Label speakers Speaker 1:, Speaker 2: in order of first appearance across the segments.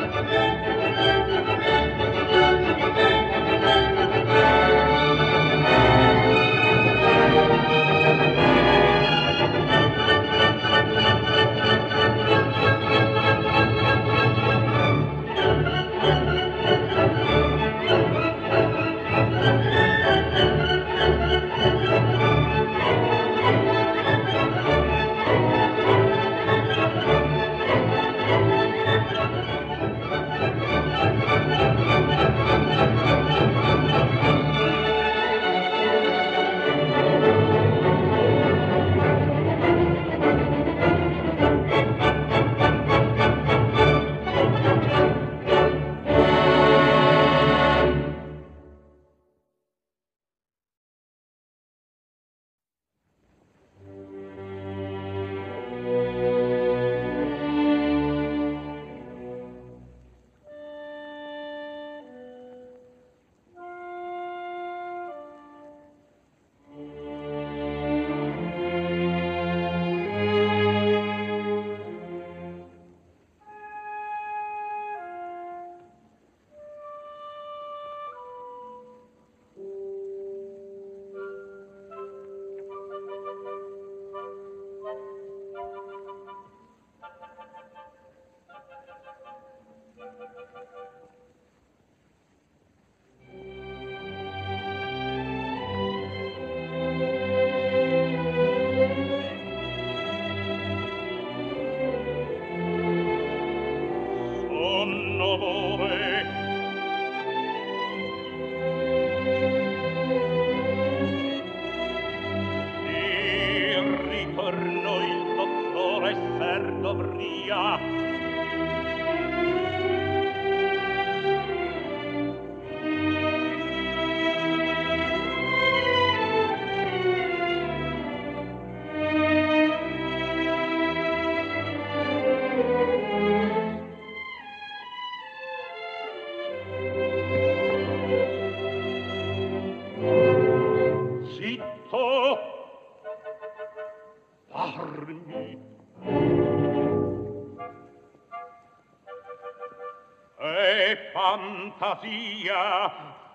Speaker 1: fantasia,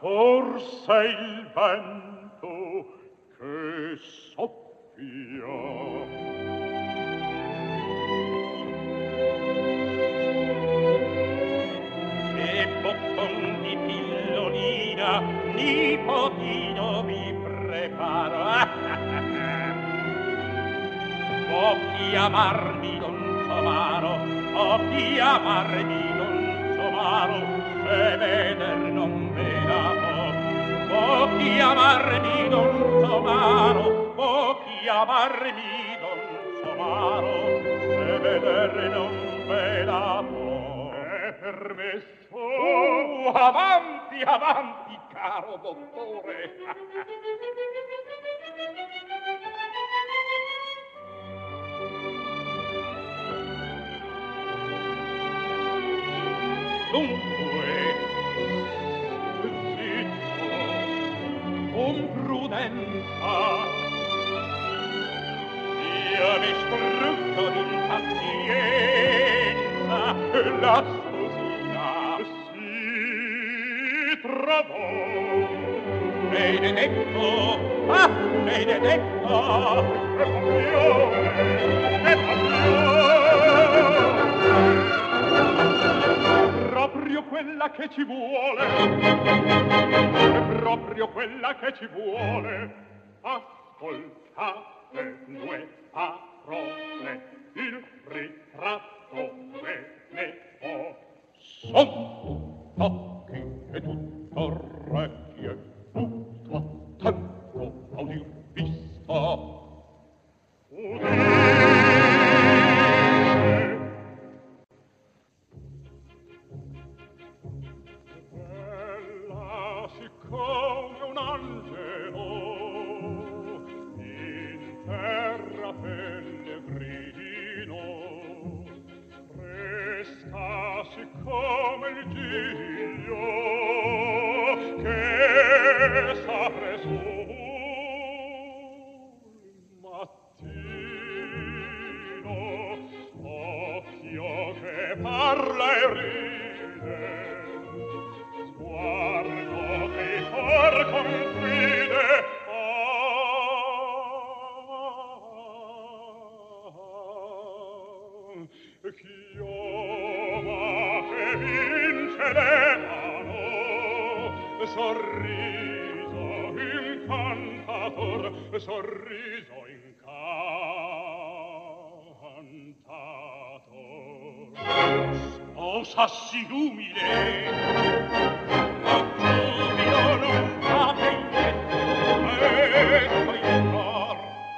Speaker 1: forse il vento che soffia. E boccon di pillolina, nipotino mi preparo. O chiamarmi Don Somaro, o chiamarmi Don Somaro, se veder non me la può. O chiamarmi Don Somaro, o chiamarmi Don Somaro, se veder non me la può. È permesso. Avanti, avanti, caro dottore. Dunque, zitto, con prudenza, io mi strutto d'impazienza, la sposina si trovò. Benedetto, ah, benedetto, è passione, è passione. Proprio quella che ci vuole, è proprio quella che ci vuole. Ascoltate due parole, il ritratto ve ne ho. Son occhi e tutto orecchie, tutto attento a udir vista. Come un angelo in terra pellegrino, resta siccome il giglio che s'apre sul mattino, occhio che parla e ride vince l'emano, sorriso incantator, sorriso incantator. Sposa sì umile, ma giubilo non fate indietro, questo il cor.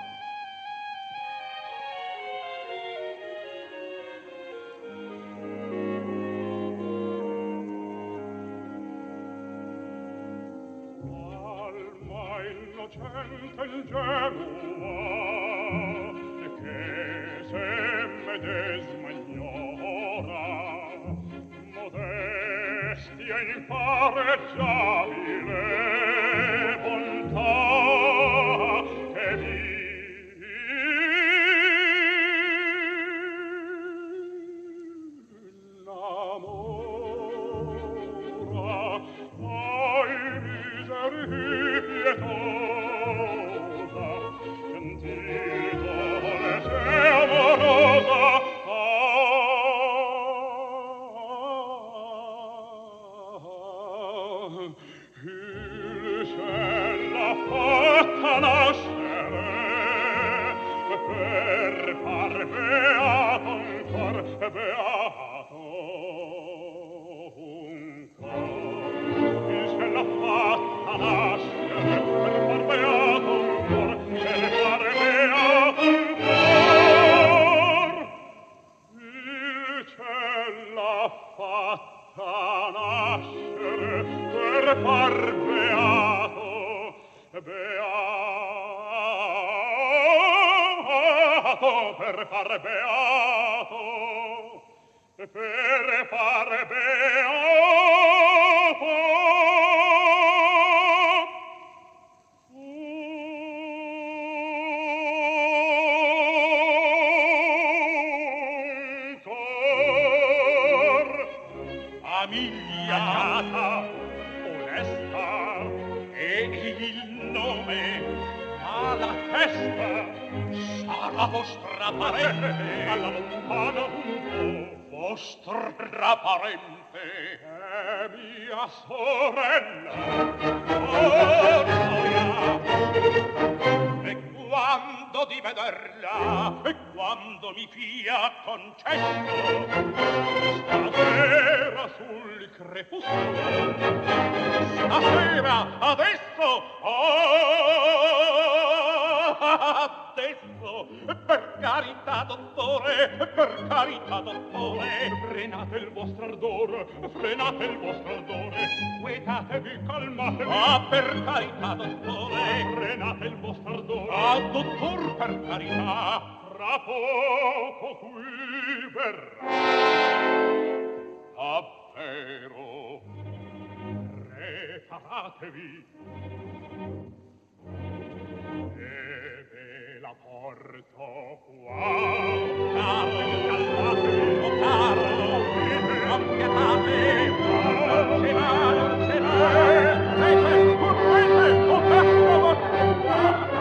Speaker 1: Innocente ingenua che se medesima ignora, modestia impareggiabile bontà che innamora ai miseri pietosa, gentile se amorosa, il ciel l'ha fatta nascere per far beato un cor, beato un cor. Il ciel l'ha fatta nascere per far beato un cor, per far beato un cor. Il ciel l'ha fatta nascere per far beato, beato, per far beato, per far beato. Amigliata, onesta, e il nome, ma la testa sarà vostra parente, alla lontana un po', vostra parente, è mia sorella, oh gioia, e quando di vederla, e quando mi fia concesso, stasera sul crepuscolo, stasera, adesso, adesso, per carità, dottore, per carità, dottore, frenate il vostro ardore, frenate il vostro ardore, quetatevi, calmatevi, per carità, dottore, frenate il vostro ardore, dottor, per carità, fra poco qui verrà. Davvero, preparatevi, e ve la porto qua. Caro, calmatevi, oh caro, non pietate, non ce va, non ce va, correte, oh caro, vostro qua.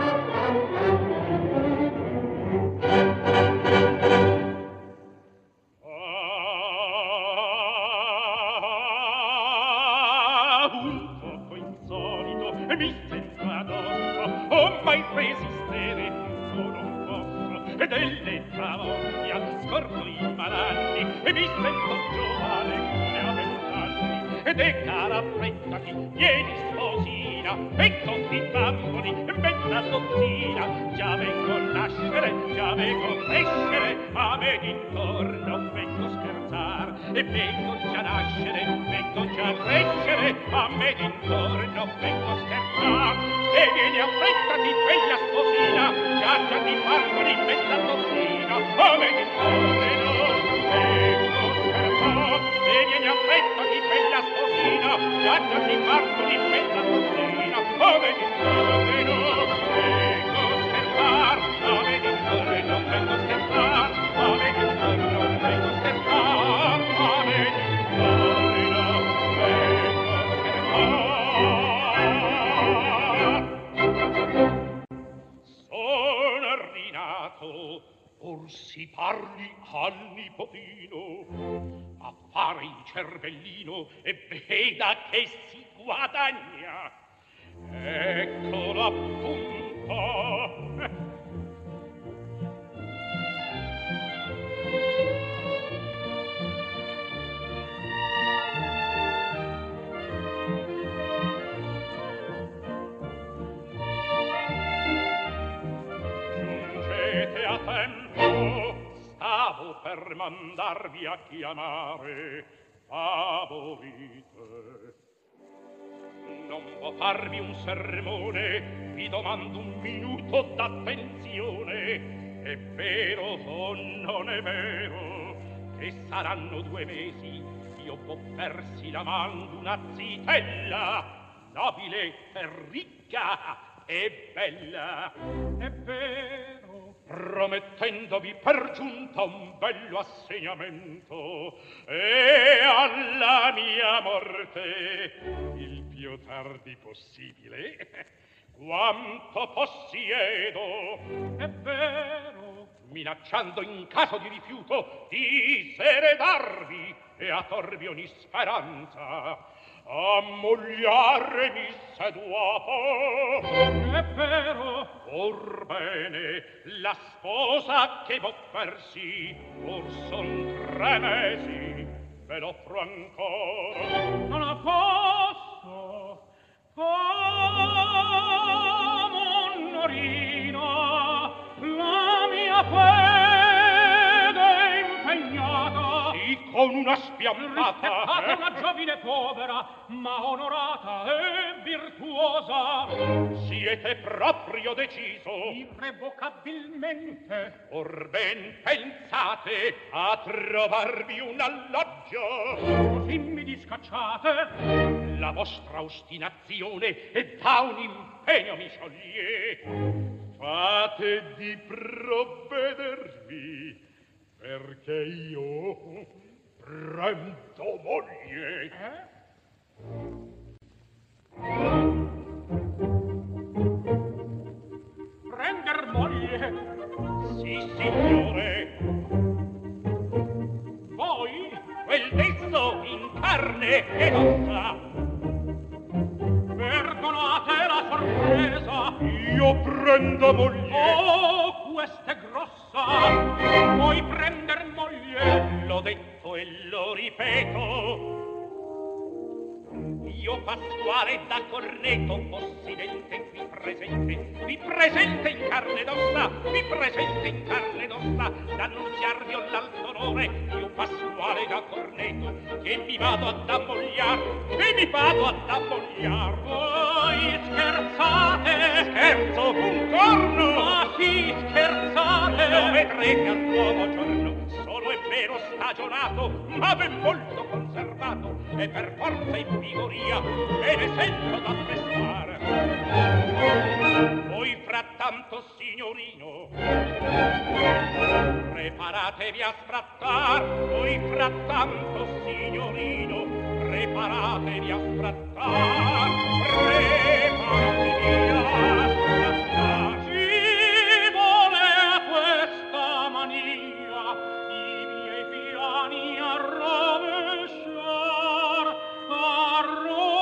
Speaker 1: Un poco insolito mi sento addosso, mai resistere solo un posso, delle travolti scordo i malanni, e mi sento giovane come a 20 anni, ed è cara affrettati, vieni sposina, vengo di bamboli, mezza dozzina, già vengo nascere, già vengo crescere, a me d'intorno vengo scherzar, e vengo già nascere, vengo già crescere, a me d'intorno vengo scherzar, e vieni affrettati, bella sposina, già di bamboli, mezza dozzina, a me d'intorno vengo scherzar, e vieni affrettati, bella sposina, già di bamboli, mezza dozzina, a me d'intorno vengo scherzar, a me d'intorno vengo scherzar, a me d'intorno vengo scherzar, a me d'intorno vengo scherzar. Sono rinato, or si parli al nipotino, a fare il cervellino e veda che si guadagna. Eccolo appunto. Giungete a tempo, stavo per mandarvi a chiamare. Favorite. Non può farvi un sermone, vi domando un minuto d'attenzione. È vero o non è vero che saranno 2 mesi io può persi la mando una zitella nobile e ricca e bella? È vero, promettendovi per giunta un bello assegnamento e alla mia morte il più tardi possibile quanto possiedo. È vero, minacciando in caso di rifiuto di seredarvi e a torvi ogni speranza, ammogliare mi seduopo. È vero, orbene, la sposa che vo persi or son 3 mesi, ve l'offro ancora. Non la posso, Monorina, la mia fede impegnata, sì, con una spiammata, una giovine povera, ma onorata e virtuosa. Siete proprio deciso? Irrevocabilmente. Or ben pensate a trovarvi un alloggio. Così mi discacciate. La vostra ostinazione e da un impegno mi scioglie. Fate di provvedervi, perché io prendo moglie. Prender moglie? Sì, signore. Voi, quel desso in carne ed ossa. Perdonate la sorpresa. Io prendo moglie. Oh, questa è grossa. Vuoi prender moglie? L'ho detto e lo ripeto. Io Pasquale da Corneto, possidente vi presente in carne ed ossa, vi presente in carne ed ossa, d'annunziarvi ho l'alto onore, io Pasquale da Corneto, che mi vado ad ammogliar, che mi vado ad ammogliar. Voi scherzate? Scherzo, un corno! Ma sì, scherzate! Lo vedrete al nuovo giorno, solo è vero stagionato, ma ben molto conservato, e per forza e vigoria me ne sento da prestare. Voi frattanto, signorino, preparatevi a sfrattar. Voi frattanto, signorino, preparatevi a sfrattar. Preparatevi a sfrattar. Ci vuole a questa mania i miei piani a rovesciar, a rovesciar.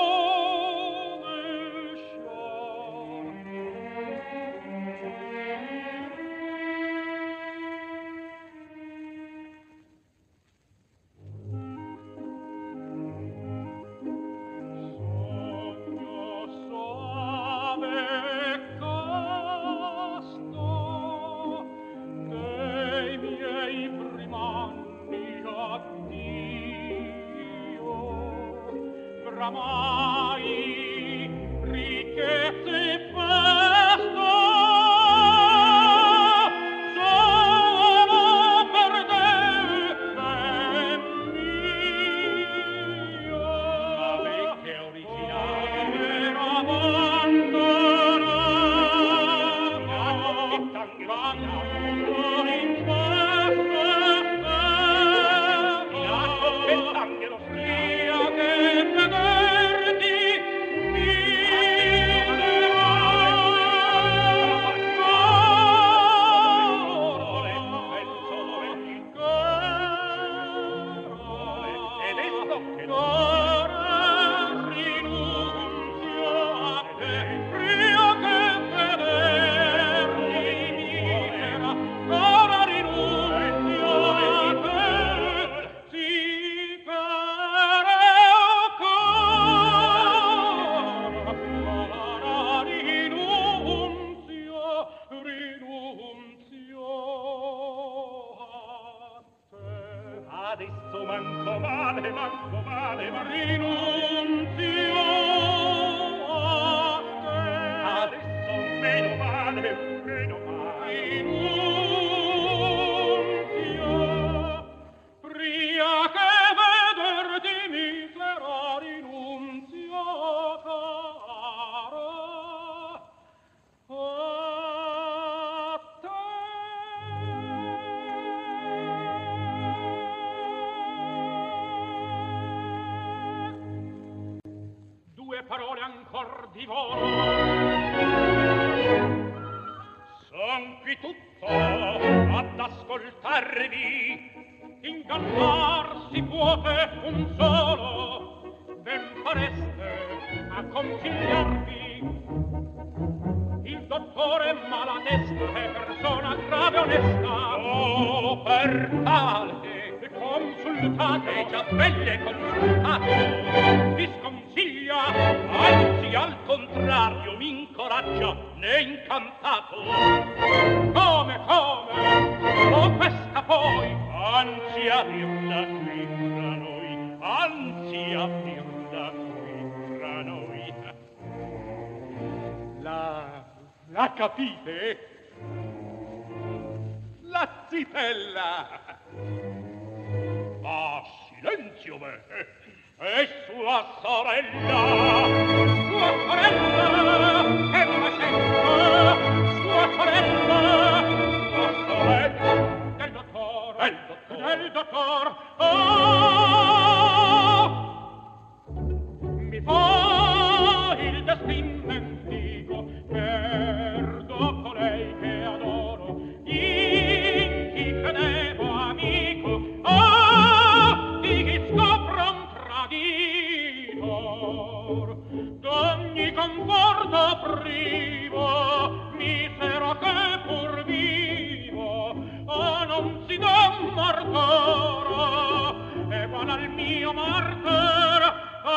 Speaker 1: Oramai ricchezze e festa sono per te, ben mio. Ma vecchia originale era abbandonata, vanno in festa, che t'angelo stria che vederti mi Parole ancor di volo. Son qui tutto ad ascoltarvi. Ingannar si puote un solo, ben fareste a consigliarvi. Il dottore maladesta è persona grave onesta. Oh, per tale consultate, già belle consultate, vi sconsiglia, anzi al contrario mi incoraggia, né incantato. Come, oh questa poi, anzi a dirla qui fra noi, anzi a dirla qui fra noi. La capite? La zitella! Ah, silenzio me! E sua sorella! Sua sorella! E facendo! Sua sorella! Sua sorella! Del dottor! Oh! Mi fa il destin mendico, perdo colei che adoro, in chi credevo amico, oh, di chi scopro un traditor, d'ogni conforto privo, misero che pur vivo, oh, non si dà martoro, egual al mio martero,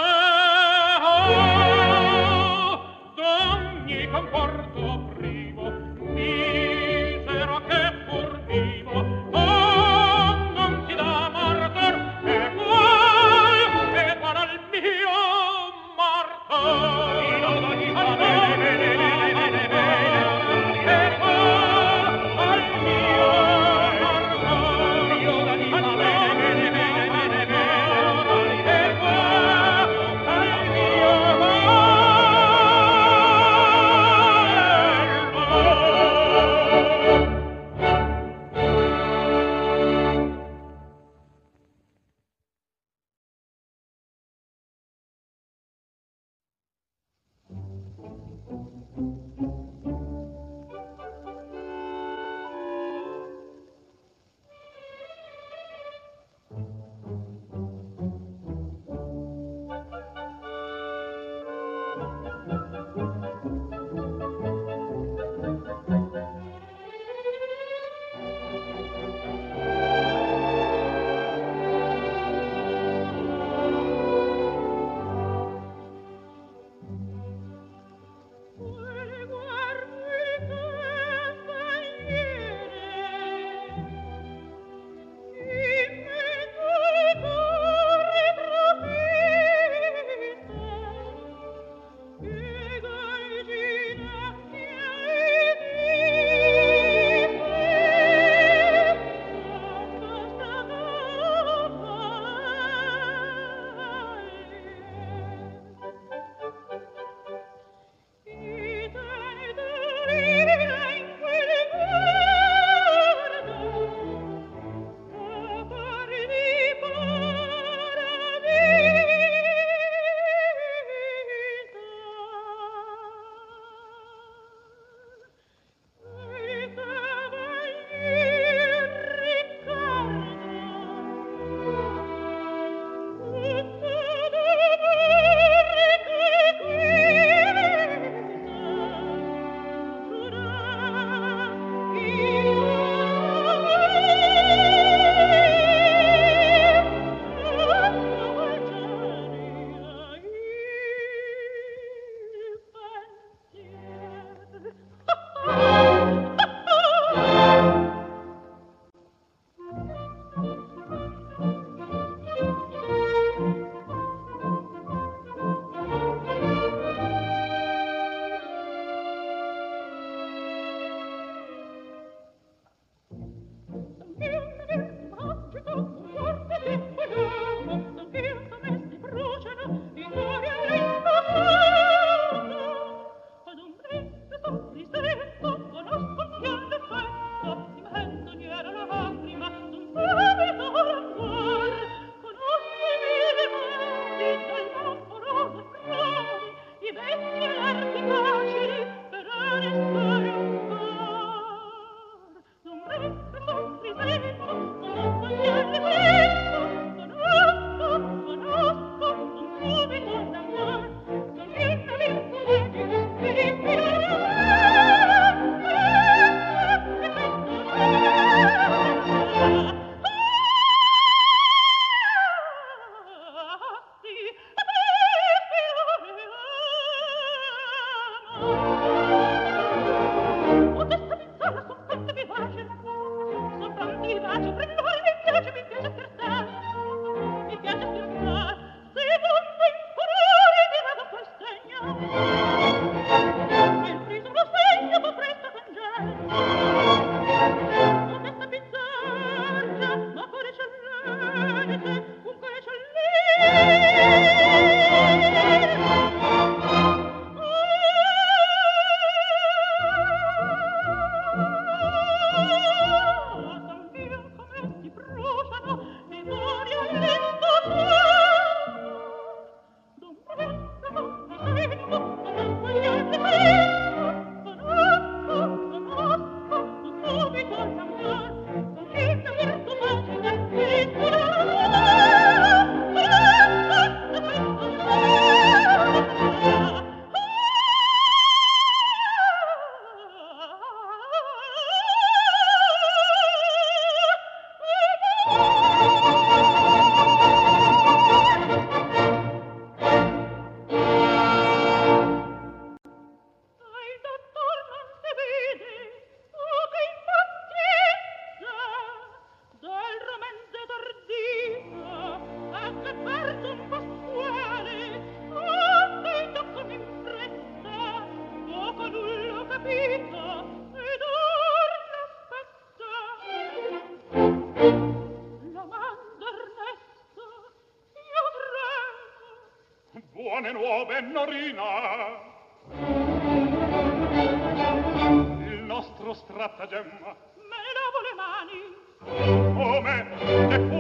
Speaker 1: d'ogni conforto privo, misero che pur vivo, oh, non si dà martor, e guai al mio martor. buone nuove, Norina. Il nostro stratagemma.
Speaker 2: Me ne lavo le mani.
Speaker 1: Come? E fu?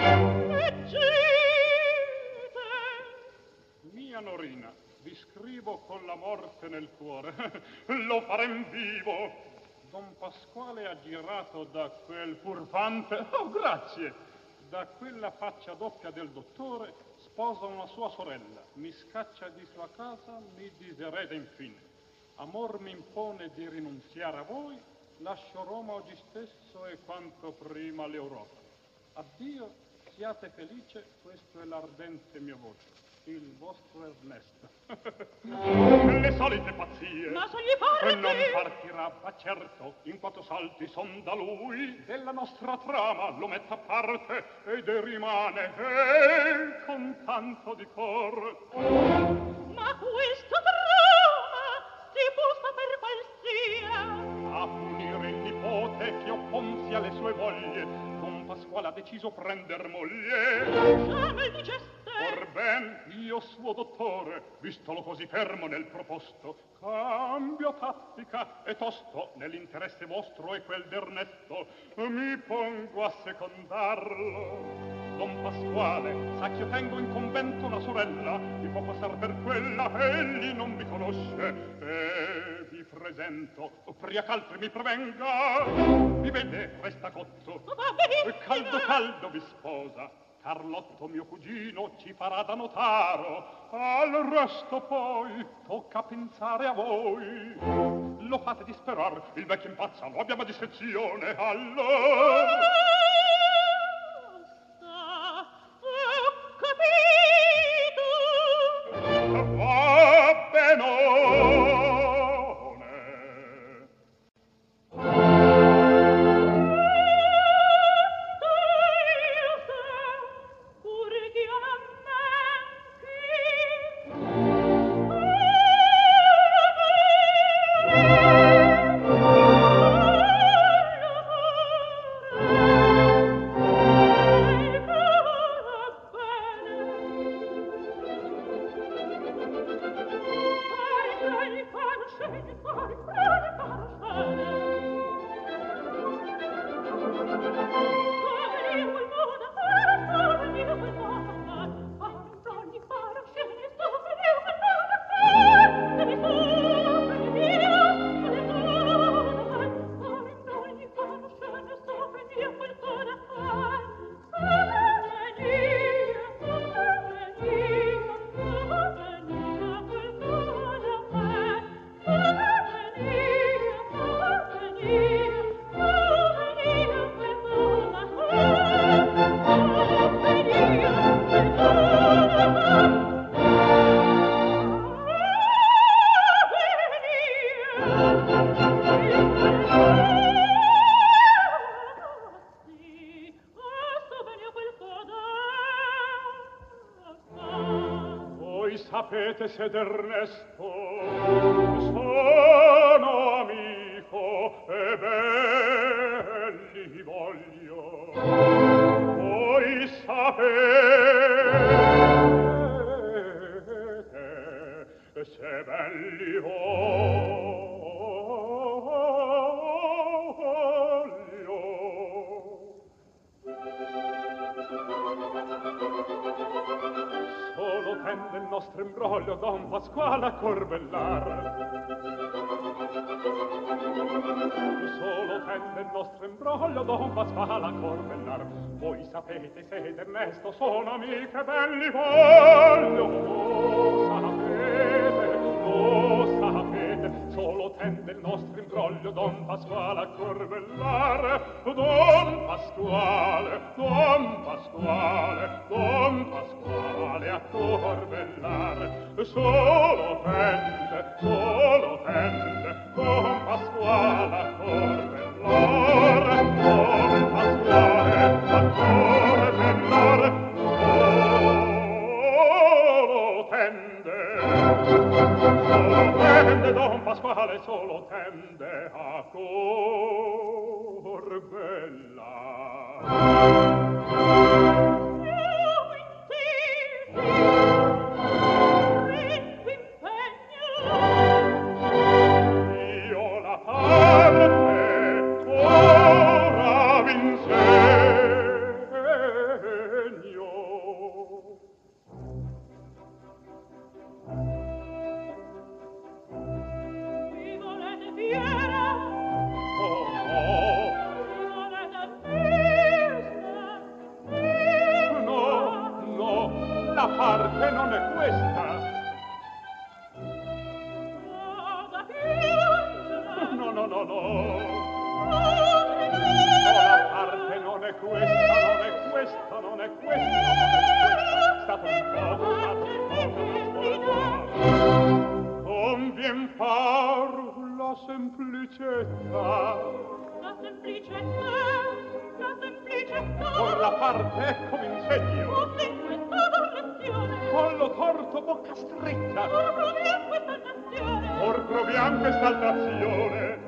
Speaker 2: Leggete.
Speaker 1: Mia Norina, vi scrivo con la morte nel cuore. Lo farem vivo. Don Pasquale ha girato da quel furfante. Oh, grazie. Da quella faccia doppia del dottore sposa una sua sorella. Mi scaccia di sua casa, mi disereda infine. Amor mi impone di rinunziare a voi, lascio Roma oggi stesso e quanto prima l'Europa. Addio, siate felice, questo è l'ardente mia voce. Il vostro Ernesto. Le solite pazzie.
Speaker 2: Ma se gli parti?
Speaker 1: Non partirà, ma certo, in quattro salti son da lui. Della nostra trama lo metta a parte ed rimane con tanto di cor.
Speaker 2: Ma questa trama si può saper qual sia.
Speaker 1: A punire il nipote che opponsi alle sue voglie, Don Pasquale ha deciso prender moglie.
Speaker 2: Già me diceste.
Speaker 1: Orben, io suo dottore, vistolo così fermo nel proposto, cambio tattica e tosto nell'interesse vostro e quel d'Ernesto, mi pongo a secondarlo. Don Pasquale, sa che io tengo in convento una sorella, mi può passar per quella, egli non mi conosce, e vi presento, pria ch'altri mi prevenga, mi vede, resta cotto, caldo caldo vi sposa. Carlotto mio cugino ci farà da notaro, al resto poi tocca pensare a voi. Lo fate disperar, il vecchio impazza, lo abbiamo a discrezione, allora.
Speaker 2: Ho capito.
Speaker 1: Va benone. Sapete se d'Ernesto sono amico e belli voglio. Voi sapete se belli voglio. Solo tende il nostro imbroglio Don Pasquale a corbellar. Solo tende il nostro imbroglio Don Pasquale a corbellar. Voi sapete se d'Ernesto sono amiche belli voglio. Sapete, solo tende il nostro imbroglio Don Pasquale a corbellar. Don Pasquale a corbellar. Solo tende Don Pasquale a corbellar. Don Pasquale a corbellar. Solo tende Don Pasquale, solo tende a corbellar. La parte non è questa. No, no, no, no. La parte non è questa, non è questa, non è questa, non è questa. Stato un po', convien far la semplicetta.
Speaker 2: La semplicetta, la semplicetta.
Speaker 1: Por la parte ecco m'insegno.
Speaker 2: Fosse in questa correzione.
Speaker 1: Collo torto, bocca stretta.
Speaker 2: Or proviam questa nazione.
Speaker 1: Or proviam quest'altra azione.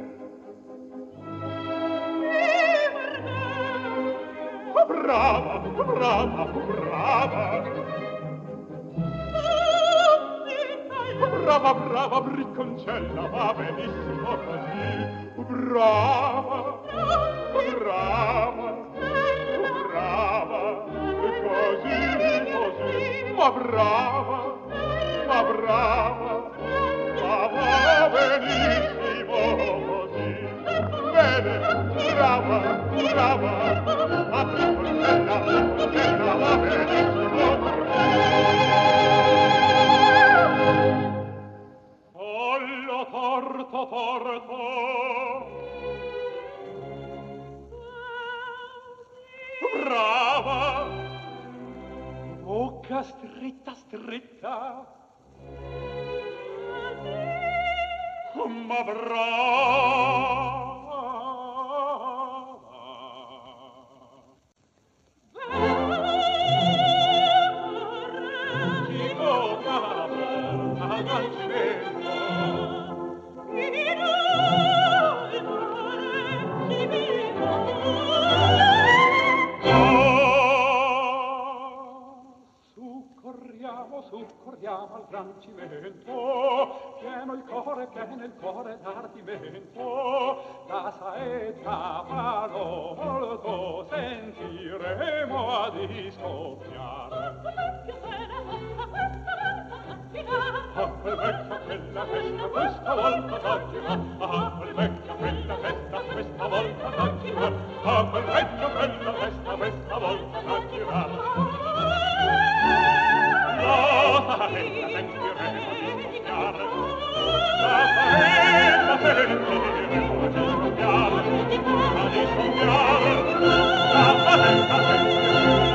Speaker 1: Oh, brava, brava, brava. Brava, brava, bricconcella, va benissimo così. Brava, brava, brava, così, così. Ma brava, ma brava, ma va benissimo così. Bene, brava, brava, ma bricconcella, bricconcella, va benissimo così. Collo torto, torto. Brava. Bocca stretta, stretta. Ma brava. Si tocca la porta al cielo. Soccorriamo al gran cimento, pieno il cuore d'ardimento, la saetta molto sentiremo a discoppiare. A quel vecchio quella festa questa volta t'aggira, a quel vecchio quella festa questa volta t'aggira, a quel vecchio quella festa questa volta t'aggira. La saetta sentiremo a discoppiare, la saetta sentiremo a discoppiare, a discoppiare, la saetta sentiremo.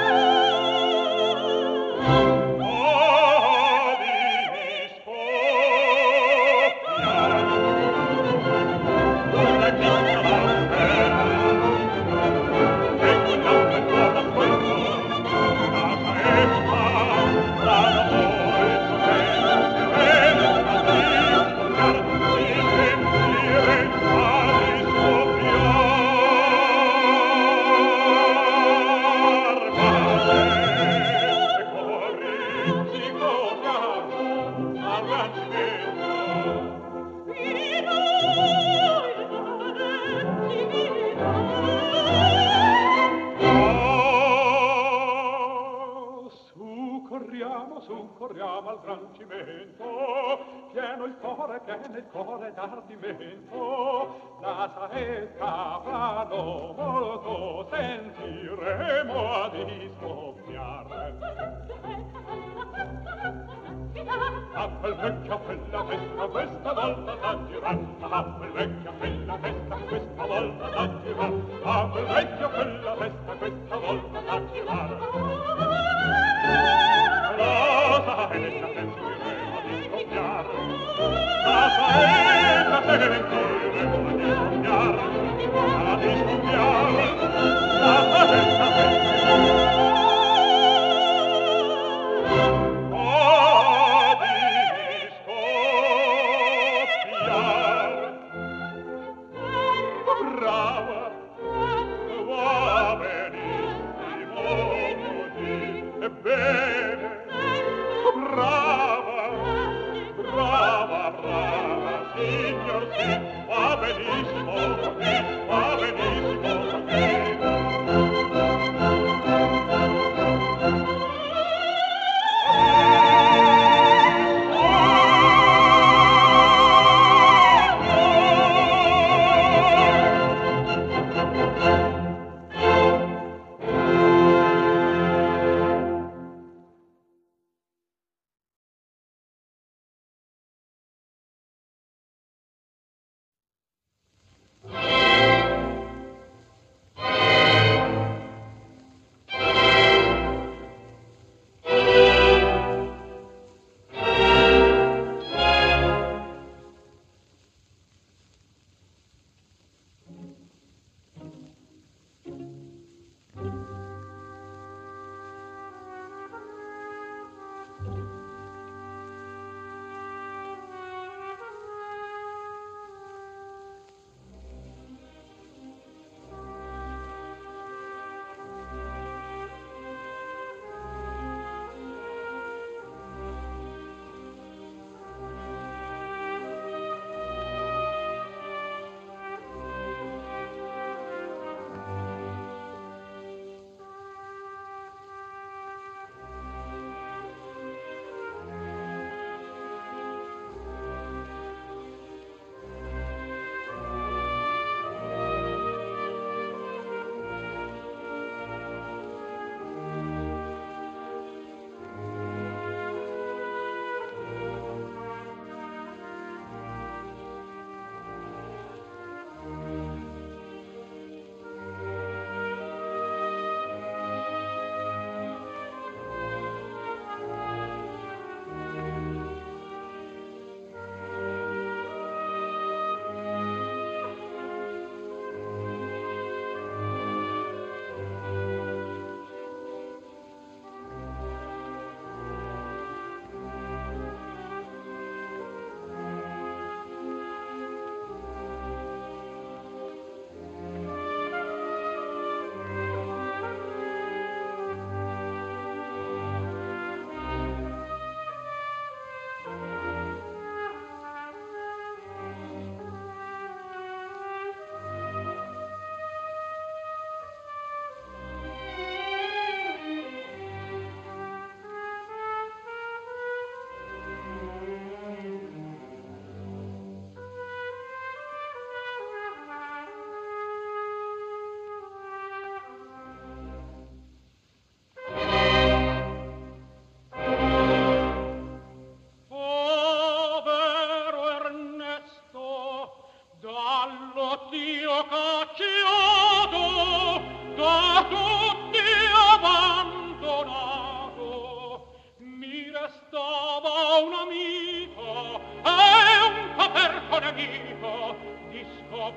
Speaker 1: Soccorriamo al gran cimento, pieno il cuore d'ardimento, la saetta molto sentiremo a discoppiare. A quel vecchio quella festa questa volta t'aggira, a quel vecchio quella festa questa volta t'aggira, a quel vecchio quella festa questa volta t'aggira. La saetta sentiremo a discoppiare, la saetta sentiremo a discoppiare, a discoppiare, la saetta sentiremo a discoppiare. Brava, va benissimo così, ebbene. Brava, brava, brava, signor sì, va benissimo così, va benissimo così.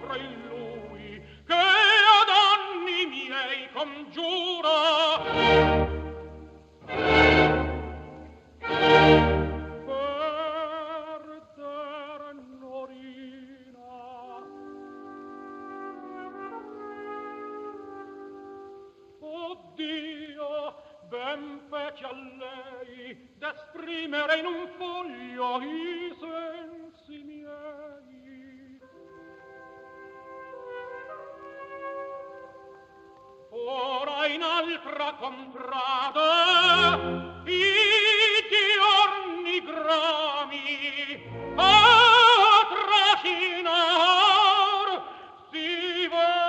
Speaker 1: sempre in lui, che ad anni miei congiura. Per Norina. Oddio, ben fece a lei d'esprimere in un foglio i sensi miei. Ora in altra contrada i giorni grami a trascinar si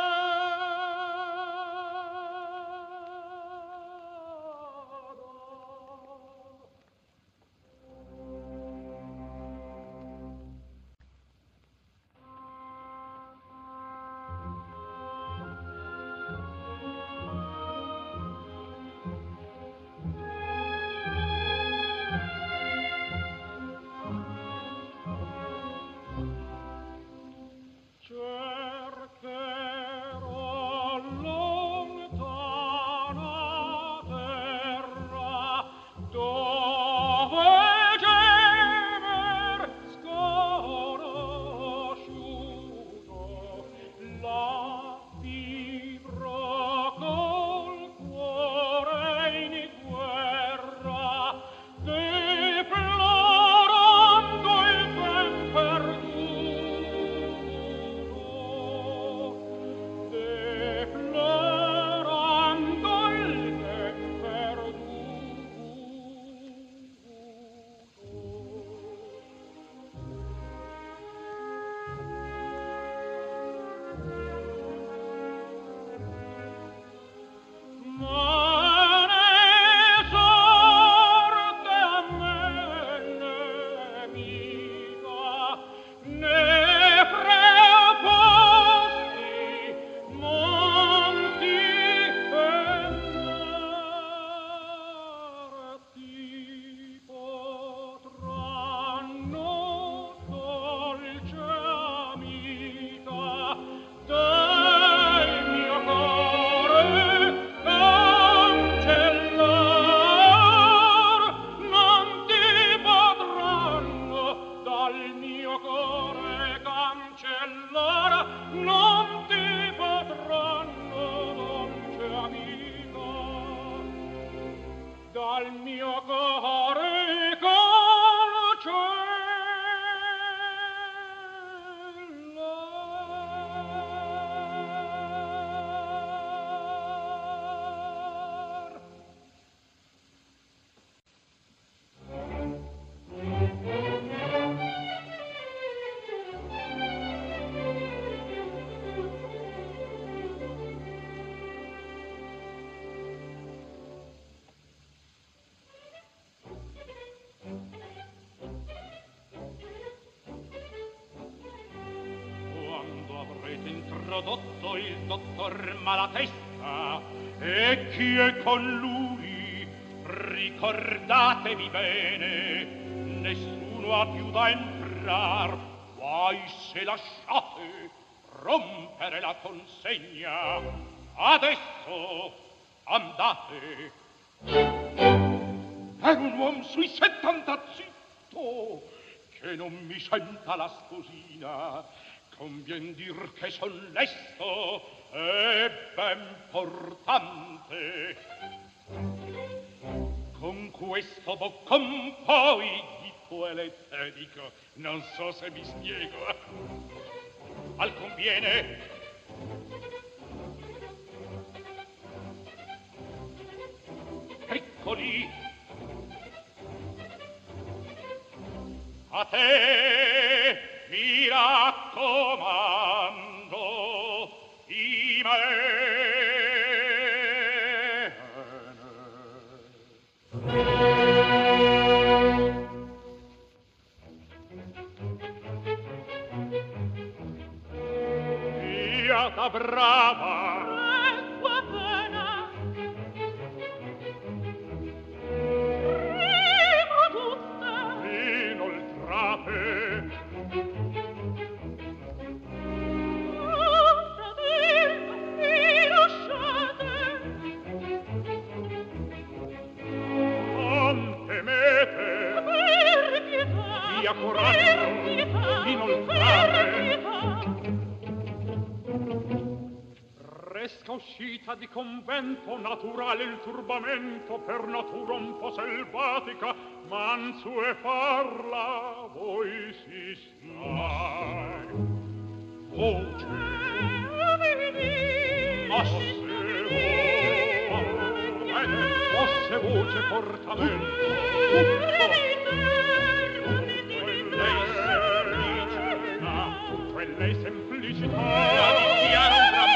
Speaker 1: cercherò lontana terra dove gemer sconosciuto la vibro col cuore in guerra deplorando il ben perduto, deplorando il ben perduto. Ma ne sorte a me nemica, ne preposti monti e marti potranno, dolce amica, del mio cuore cancellar, non ti potranno dal mio cuore cancellar, non ti potranno, dolce amica, dal mio cuore cancellar. Quando avrete introdotto il dottor Malatesta e chi è con lui, ricordatevi bene, nessuno ha più da entrar, guai se lasciate rompere la consegna. Adesso andate. È un uom sui 70, zitto, che non mi senta la sposina. Convien dir che son lesto e ben portante. Con questo boccon poi di toilette dico, non so se mi spiego. Al conviene eccoli. A te mi raccomando di me. Fiata brava,
Speaker 2: Acqua buona, giusta,
Speaker 1: inoltrate, abbia coraggio inoltrare. Fresca uscita di convento, naturale il turbamento, per natura un po' selvatica, manso e parla, voi si stai. Voce, mosse voce, portamento, tutto è lei semplicità, chiaro un gran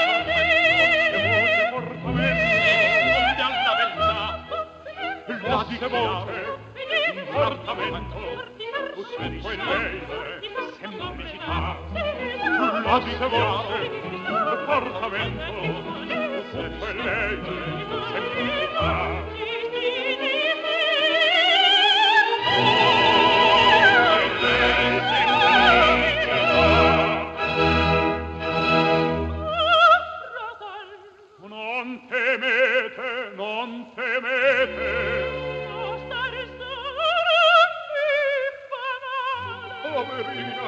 Speaker 1: portamento, alla belltà, la di voce, il portamento, tutto è lei semplicità, la di voce, il portamento, tutto è lei semplicità. Non temete, non temete. Poverina.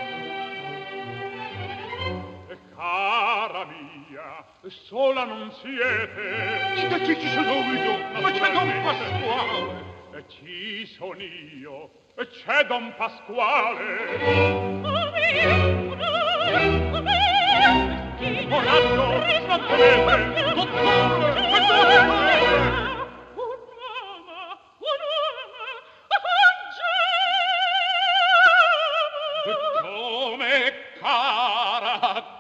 Speaker 1: Cara mia, sola non siete. Che ci sono io? Ma c'è Don Pasquale. Ci sono io. C'è Don Pasquale. Coraggio, non temete, dottore, come cara,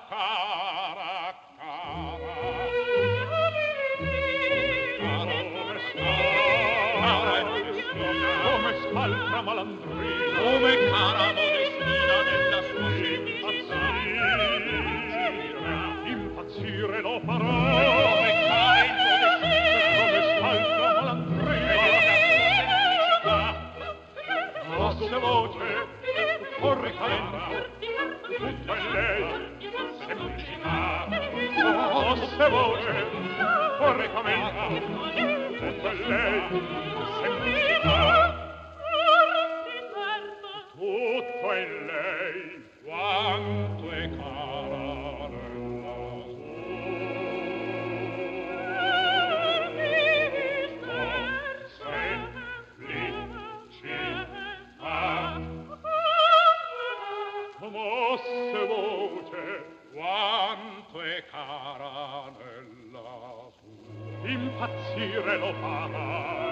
Speaker 1: come scaltra malandrina, come cara modestina della sua impazzire lo farò, come cara modestina, come scaltra malandrina della sua semplicità. Mosse voce, portamento, tutto è lei semplicità. Mosse voce, portamento, tutto è lei semplicità. Tutto è lei, quanto è cara nella sua semplicità. Mosse voce, quanto è cara nella sua, impazzire lo farà.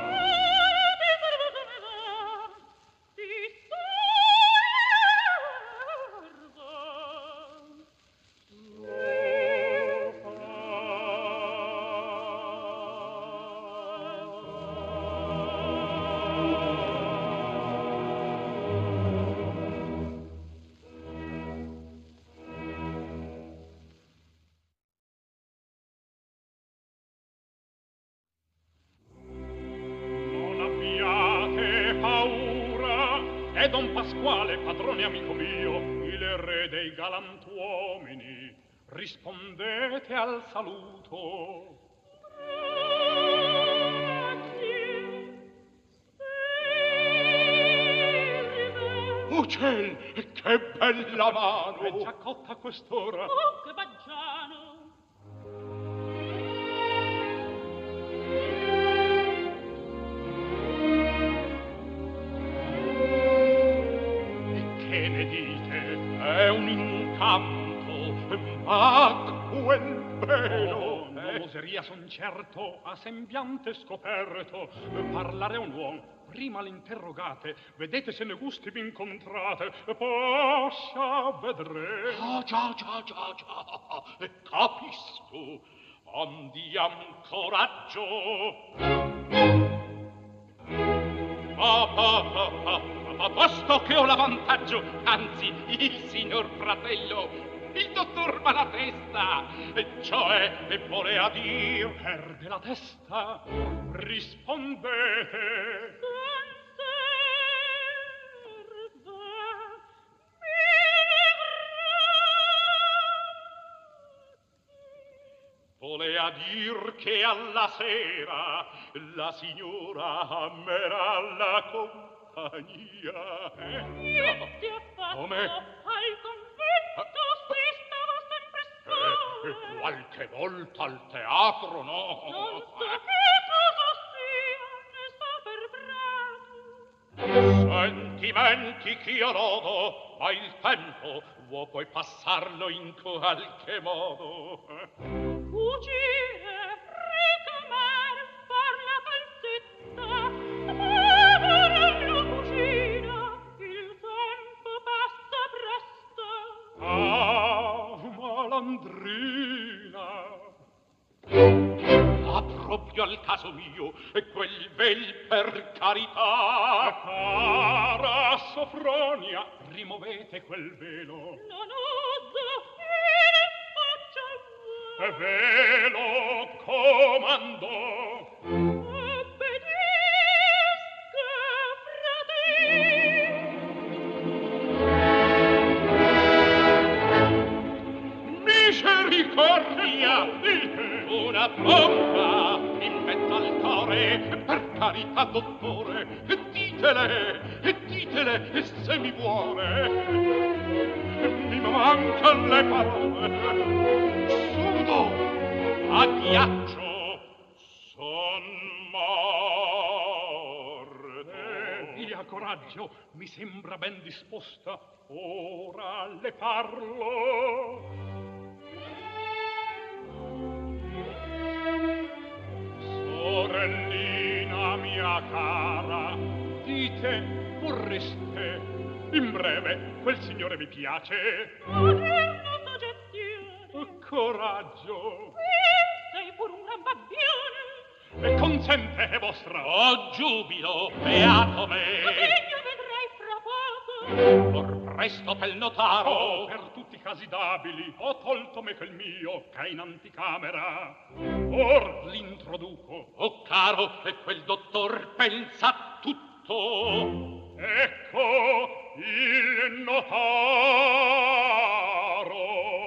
Speaker 1: Don Pasquale, padrone amico mio, il re dei galantuomini, rispondete al saluto. Oh ciel, che bella mano! È già cotta a quest'ora.
Speaker 2: Oh, che baggiano!
Speaker 1: Che ne dite? È un incanto, ma quel velo l'oseria son certo, a sembiante scoperto. Parlare a un uomo, prima l'interrogate, vedete se ne gusti v'incontrate, poscia vedrete. Ah, già, capisco. Andiam coraggio. Posto che ho l'avantaggio, anzi, il signor fratello, il dottor Malatesta, cioè, e volea dir, perde la testa, rispondete. Volea dir che alla sera la signora amerà la compagnia. compagnia.
Speaker 2: Niente affatto.
Speaker 1: Come?
Speaker 2: Al convento si stava sempre sole.
Speaker 1: Qualche volta al teatro, no?
Speaker 2: Non so che cosa sia, ne sa per brado.
Speaker 1: Sentimenti ch'io lodo, ma il tempo vuoi puoi passarlo in qualche modo.
Speaker 2: Fuggire, ricamare, far la calzetta, povera mia cugina, il tempo passa presto.
Speaker 1: Ah, malandrina! Ma proprio al caso mio, e quel vel per carità. Cara Sofronia, rimovete quel velo.
Speaker 2: Non oso, in faccia a
Speaker 1: E velo comando.
Speaker 2: obbedisca, fratello.
Speaker 1: Misericordia! Una bocca in mezzo al cuore, per carità, dottore, ditele, se mi vuole. Mi mancan le parole, sudo, a ghiaccio, son morte. Via, coraggio, mi sembra ben disposta, ora le parlo. Sorellina mia cara, dite, vorreste, in breve, quel signore mi piace.
Speaker 2: Non è una suggezione.
Speaker 1: Coraggio.
Speaker 2: Sei pur un gran babbione.
Speaker 1: E consente è vostra. Oh, giubilo, beato me.
Speaker 2: Ma io vedrei fra poco.
Speaker 1: Or presto pel notaro. Oh, per tutti i casi dabili, ho tolto me quel mio, che è in anticamera. Or l'introduco. Oh, caro, e quel dottor pensa tutto. Ecco il notaro.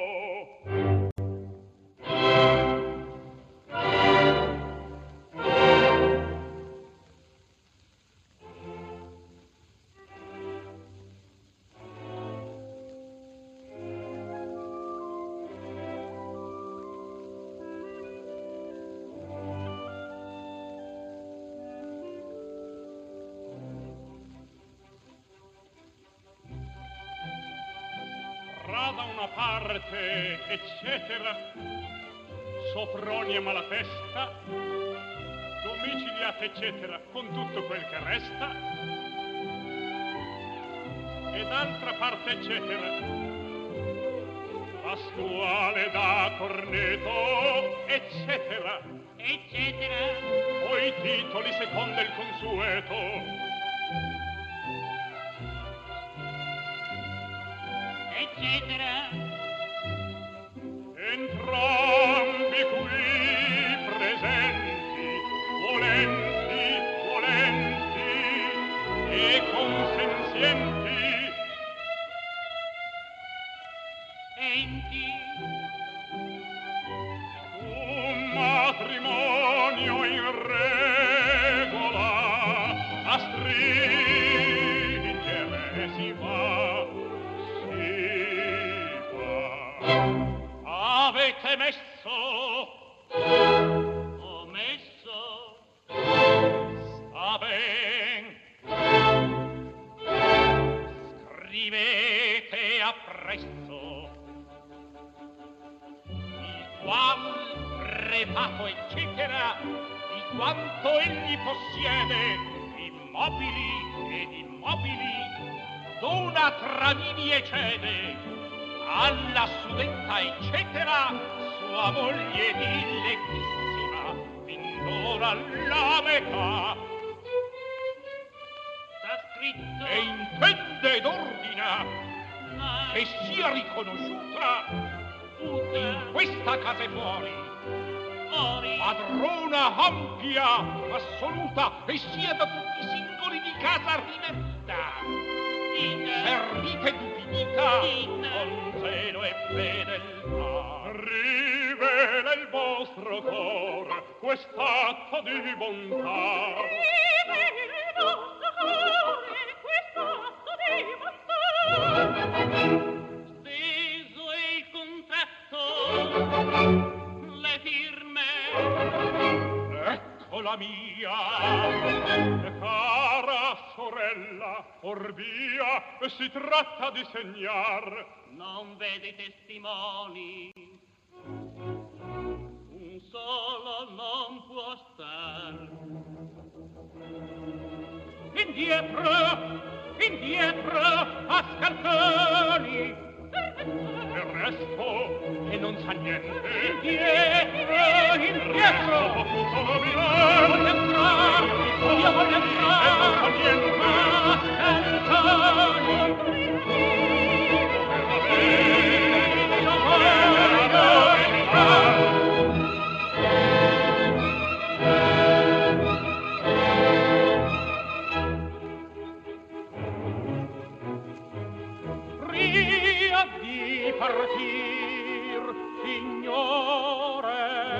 Speaker 1: Da una parte, eccetera, Sofronia Malatesta, domiciliate, eccetera, con tutto quel che resta, e d'altra parte, eccetera, Pasquale da Corneto, eccetera, poi titoli secondo il consueto. Entrambi qui presenti, volenti e consenzienti, un matrimonio in regola a stringere si va. Avete messo? Ho messo. Sta ben. Scrivete appresso. Il qual repato eccetera, di quanto egli possiede, immobili ed immobili, d'una tramini eccede. Alla sudetta eccetera sua moglie dilettissima fin d'ora la metà sta scritto e intende ed ordina che sia riconosciuta in questa casa e fuori padrona ampia assoluta e sia da tutti i singoli di casa riverita servite d'ubbidita con zelo e fedeltà. Rivela il vostro cor quest'atto di bontà.
Speaker 2: Rivela il vostro cuore
Speaker 1: Cara sorella, orvia, si tratta di segnar.
Speaker 3: Non vede i testimoni. Un solo non può star.
Speaker 1: Indietro, a scalconi. Il resto, che non sa niente. Indietro. Voglio entrare. E non sa niente. A scalconi. Di partir, signore,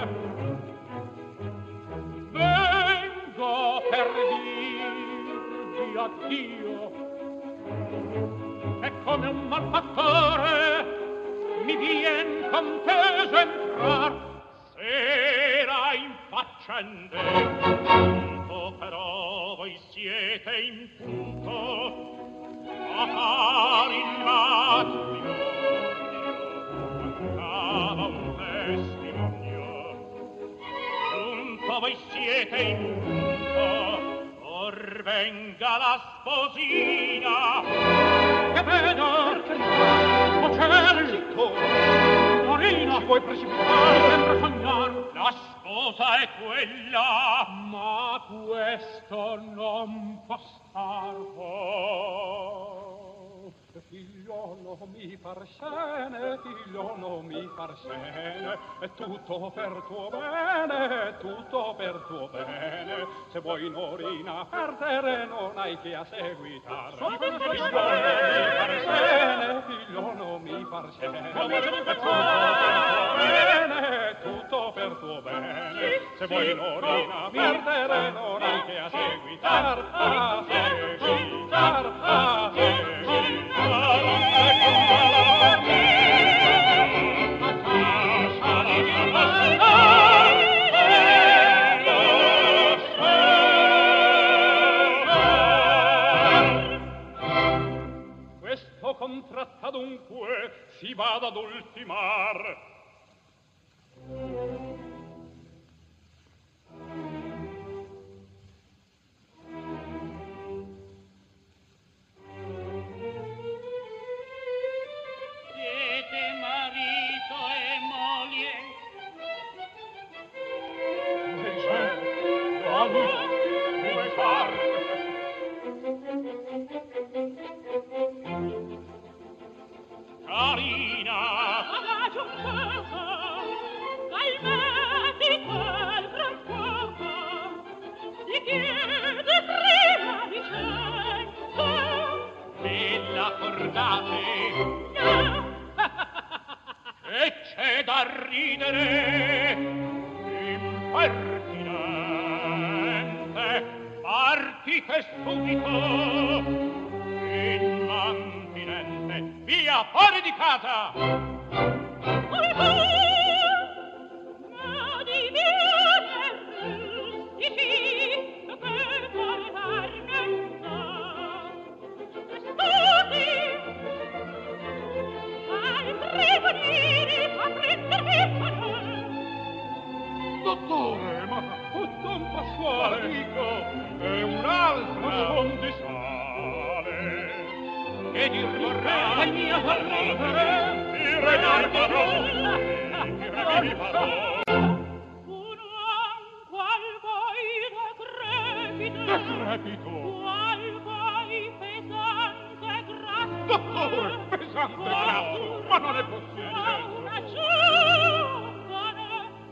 Speaker 1: vengo per dirvi addio, e come un malfattore mi vien conteso entrar, sera in faccende, punto però voi siete in punto, a far il matrimonio, mancava un testimonio. Giunto voi siete in punto, or venga la sposina. Che vedo, o certo, Marina, puoi precipitare, sembra sognar. La sposa è quella, ma questo non può star. Figliolo mi par scene, figliolo mi par scene, è tutto per tuo bene, tutto per tuo bene. Se vuoi Norina perdere non hai che a seguitar. Figliolo mi par scene, figliolo mi par scene, è tutto per tuo bene, tutto per tuo bene. Se vuoi Norina perdere non hai che a seguitar, a seguitar, a seguitar. Questo contratto dunque si vada ad ultimar. Carina,
Speaker 2: adagio cosa, calmati quel gran fuoco, ti chiede prima licenza.
Speaker 1: bella cordate,
Speaker 2: No,
Speaker 1: e c'è da ridere, impertinente, partite subito, immantinente, via, fuori di casa!
Speaker 2: ma di viene rustici, che vuole l'armenta. Stati, al prevenire a prendermi parole.
Speaker 1: Dottore, ma Don Pasquale, dico, è un'altra son di sale. Che dir vorrà la mia parole? Direi parole, direi parole.
Speaker 2: Un uom qual voi decrepito, qual voi pesante grasso.
Speaker 1: Dottore, pesante grasso, ma non è possibile.
Speaker 2: Una giovane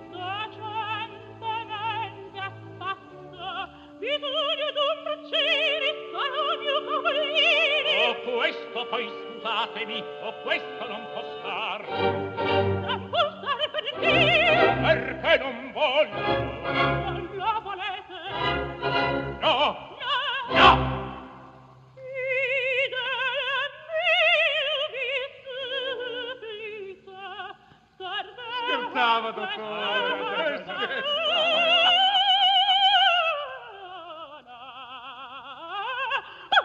Speaker 2: decentemente affetta, bisogno d'un piacere sarogno cavalieri.
Speaker 1: Oh, questo poi scusatemi, oh, questo non può star.
Speaker 2: Non può stare perché?
Speaker 1: Perché non voglio?
Speaker 2: Non lo volete?
Speaker 1: No,
Speaker 2: No!
Speaker 1: no! Scherzava, dottore, scherzava.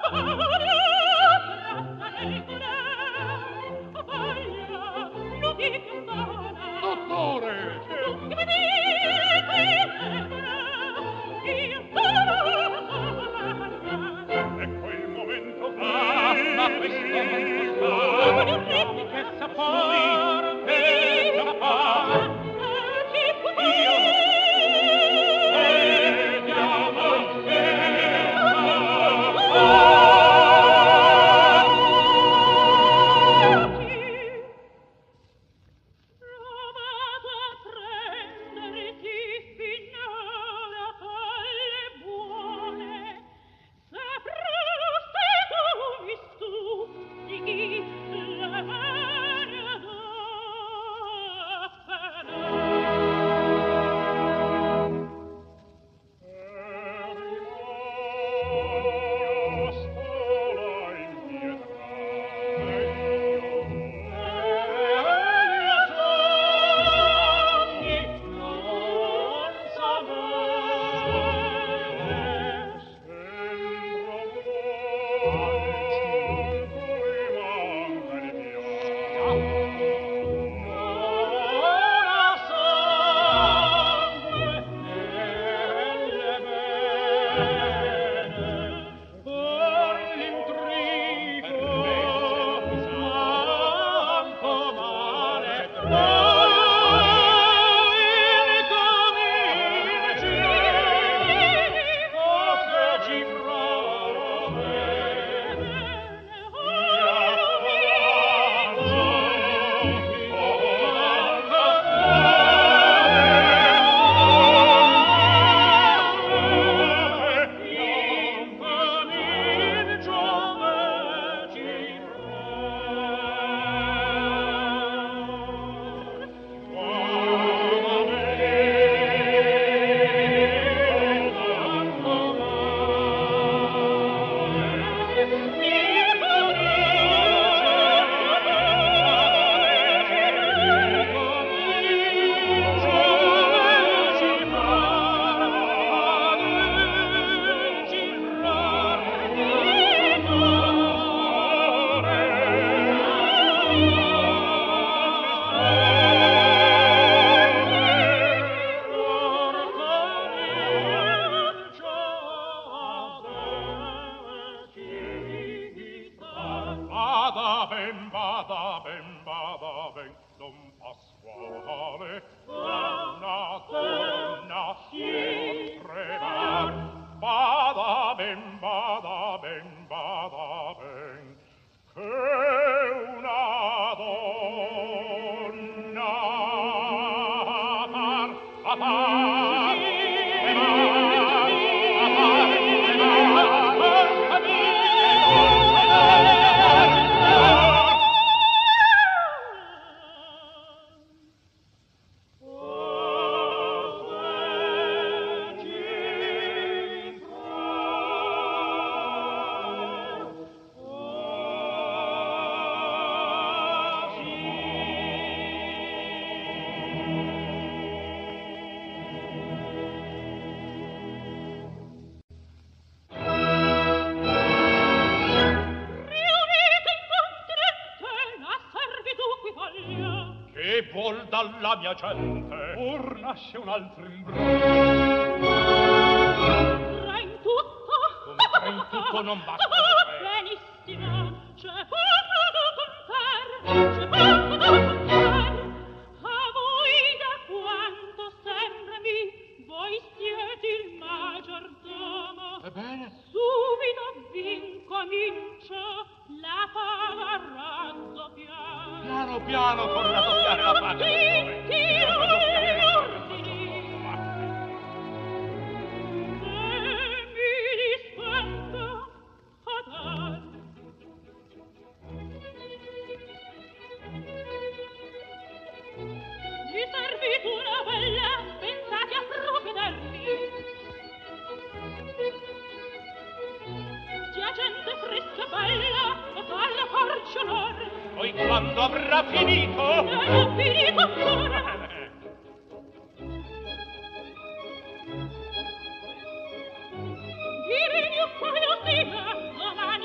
Speaker 1: dalla mia gente or nasce un altro imbroglio.
Speaker 2: Tra in tutto,
Speaker 1: come tra in tutto non basta
Speaker 2: benissimo, c'è poco da contar, c'è poco da contar. A voi da quanto sembrami, voi siete il maggiordomo.
Speaker 1: Ebbene,
Speaker 2: subito vincomincio la fava raddoppiare.
Speaker 1: piano piano con raddoppiare la fava. Poi quando avrà finito?
Speaker 2: Non finito ancora. Dimmi un paio di domani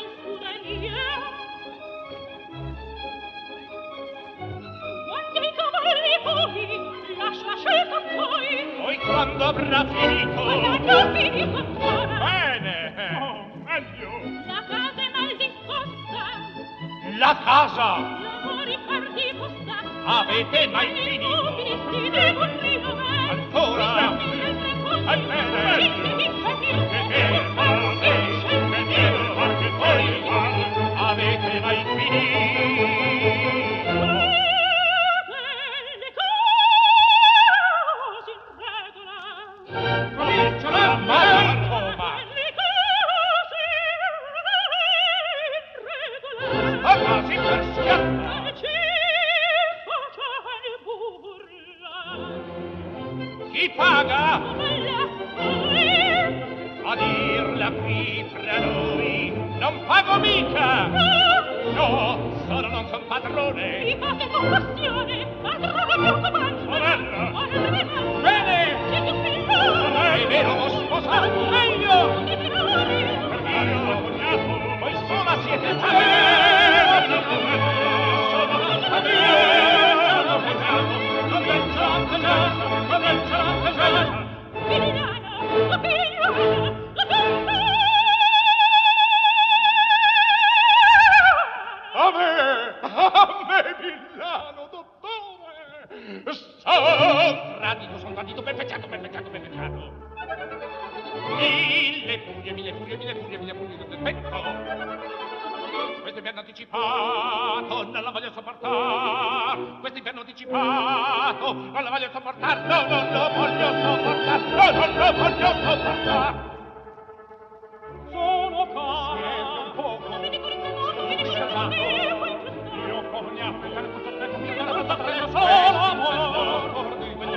Speaker 1: quando avrà finito?
Speaker 2: Non finito ancora.
Speaker 1: Bene. Oh, meglio.
Speaker 2: La casa è mal disposta.
Speaker 1: La casa.
Speaker 2: Lavori far di posta.
Speaker 1: Avete mai finito?
Speaker 2: Si devo rinnovare.
Speaker 1: Ancora? Avete mai finito?
Speaker 2: Le cose in regola.
Speaker 1: Comincia la Roma.
Speaker 2: Le cose in regola.
Speaker 1: A casi per schiatta.
Speaker 2: Ci facciamo burla.
Speaker 1: Chi paga?
Speaker 2: La follia.
Speaker 1: A dirla qui fra noi, non pago mica! No, solo non son padrone!
Speaker 2: Mi fate compassione, padrone mio comando!
Speaker 1: Sorella!
Speaker 2: Sorella!
Speaker 1: Bene!
Speaker 2: C'è più figlio!
Speaker 1: È vero, ho sposato! Meglio!
Speaker 2: Tutti i minori!
Speaker 1: Per dire, ho cognato! Voi sola siete Sono comincia a casa! Comincia a casa!
Speaker 2: Figliana! La figliana! La figliana!
Speaker 1: A me, villano, dottore! Son tradito, ben peccato. Mille furie del petto. Questo inverno anticipato, non la voglio sopportar. Questo inverno anticipato, non la voglio sopportar. No, non lo voglio sopportar. No, non lo voglio sopportar. Sono caro. Siete un poco.
Speaker 2: Vieni con il mondo, vieni con il mondo!
Speaker 1: Io cognato, che ne posso te con la battaglia solo amor di quelle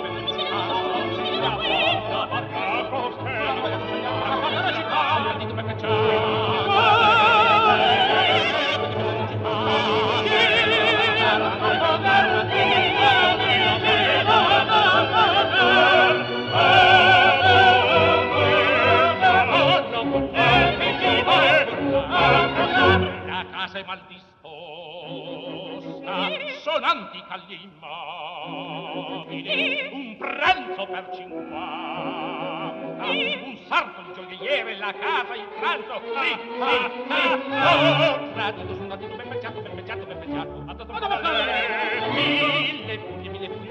Speaker 1: la casa è mal disposta, sonanti cagli immobili, un pranzo per 50, un sarto di gioielliere, la casa, il pranzo, sì, tradito, sono tradito, ben peccato, a tutto modo, mille furie,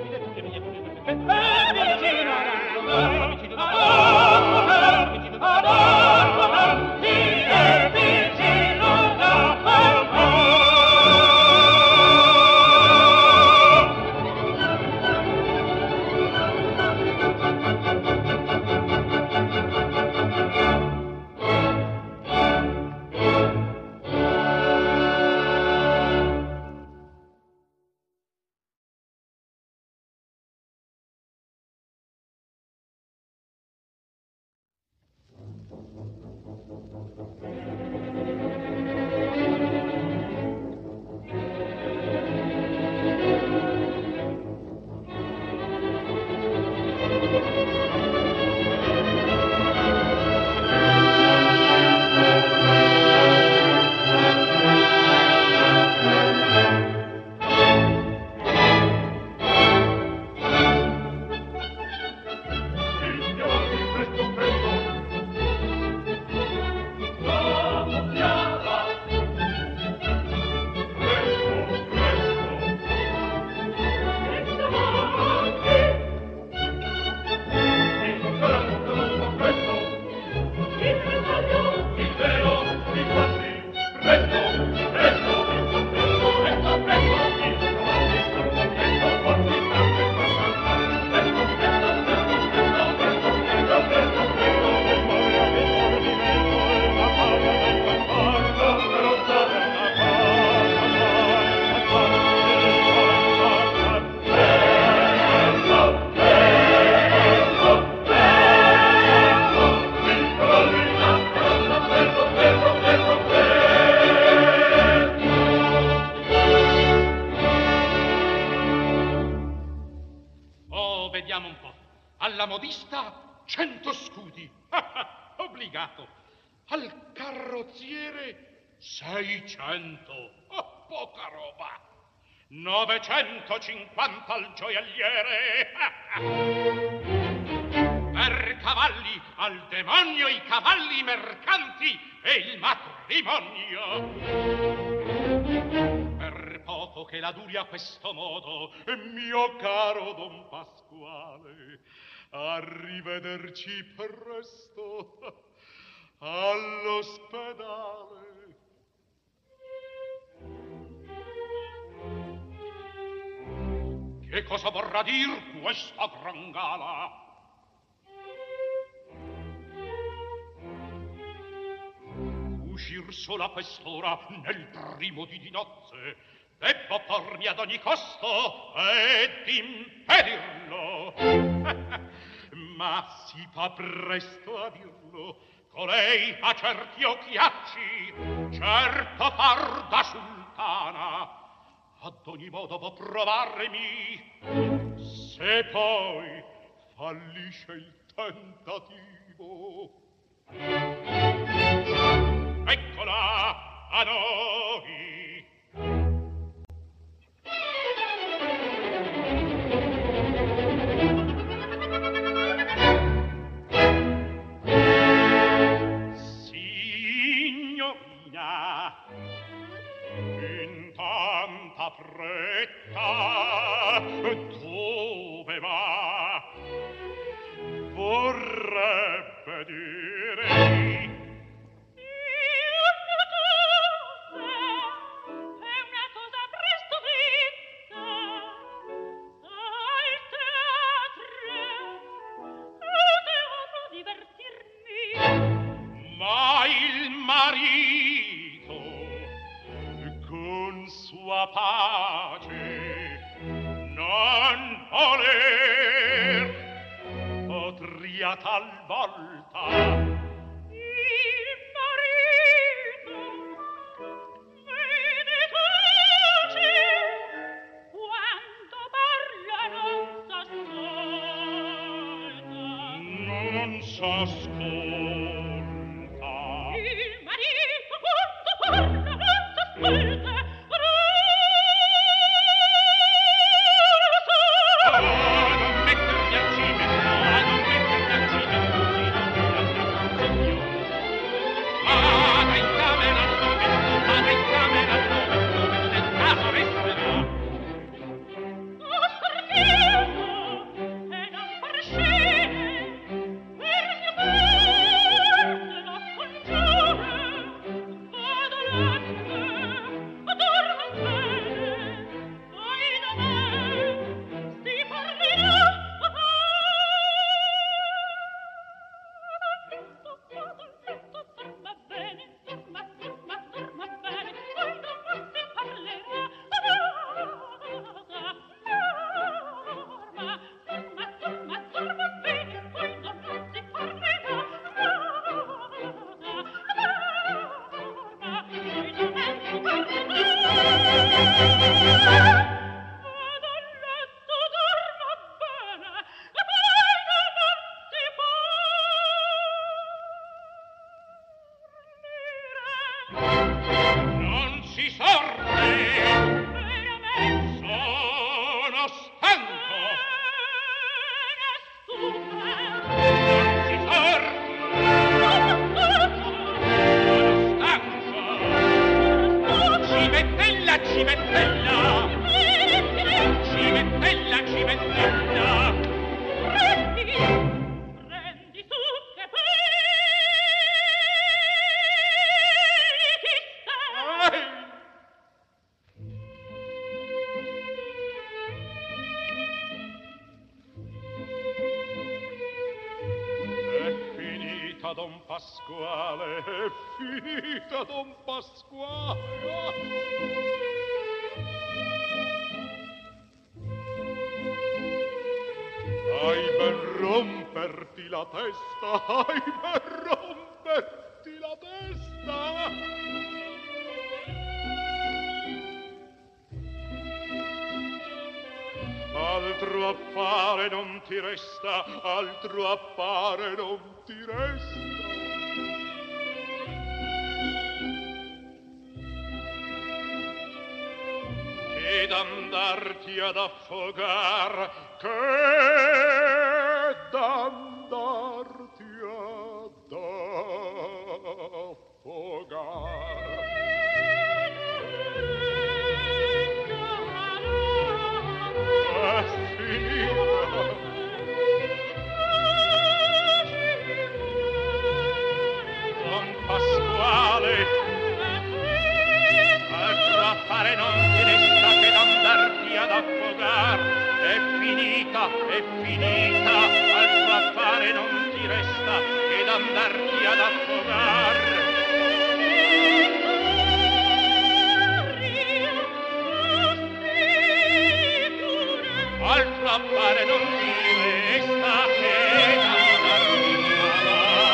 Speaker 1: vediamo un po'. Alla modista 100 scudi. Obbligato. Al carrozziere 600. Oh, poca roba. 950 al gioielliere. vender cavalli al demonio i cavalli mercanti e il matrimonio. Per poco che la duri a questo modo, mio caro Don Pasquale, arrivederci presto all'ospedale. Che cosa vorrà dir questa gran gala? Uscir sola a quest'ora nel primo di nozze, debbo pormi ad ogni costo ed impedirlo. Ma si fa presto a dirlo, colei ha certi occhiacci, certo par da sultana. Ad ogni modo può provarmi, se poi fallisce il tentativo. Eccola a noi. Signorina, in tanta fretta dove va? Vorrebbe dire
Speaker 2: una cosa presto detta al teatro divertirmi.
Speaker 1: ma il marito con sua pace non voler potria talvolta
Speaker 2: Il marito vede tace quando parla non s'ascolta. Il marito quando parla non s'ascolta.
Speaker 1: Non mettermi al cimento, non mettermi al cimento, così non mi signor. Vada in camera dove, vada in camera dove nel caso resterà.
Speaker 2: Scherzo e non far scene, per mio parte la scongiura. Vado latte, dormo bene, poi da me si parlerà. Dorma bene, dorma bene, poi da me si parlerà. Dorma bene, poi da me si parlerà. Vado a letto, dorma bene, e poi da me si parlerà.
Speaker 1: Non si sorte,
Speaker 2: Veramente
Speaker 1: sono stanco.
Speaker 2: nessuno.
Speaker 1: Non si sorte, sono stanco. Civettella, civettella, civettella, civettella.
Speaker 2: Prendi su che poi ti sta.
Speaker 1: È finita, Don Pasquale, è finita, Don Pasquale. Hai ben romperti la testa, hai ben romperti la testa. Altro affare non ti resta, altro affare non ti resta. Che d'andarti ad affogar, che d'andar è finita, al tuo affare non ti resta che d'andarti ad affogar. Al tuo affare non ti resta che d'andarti ad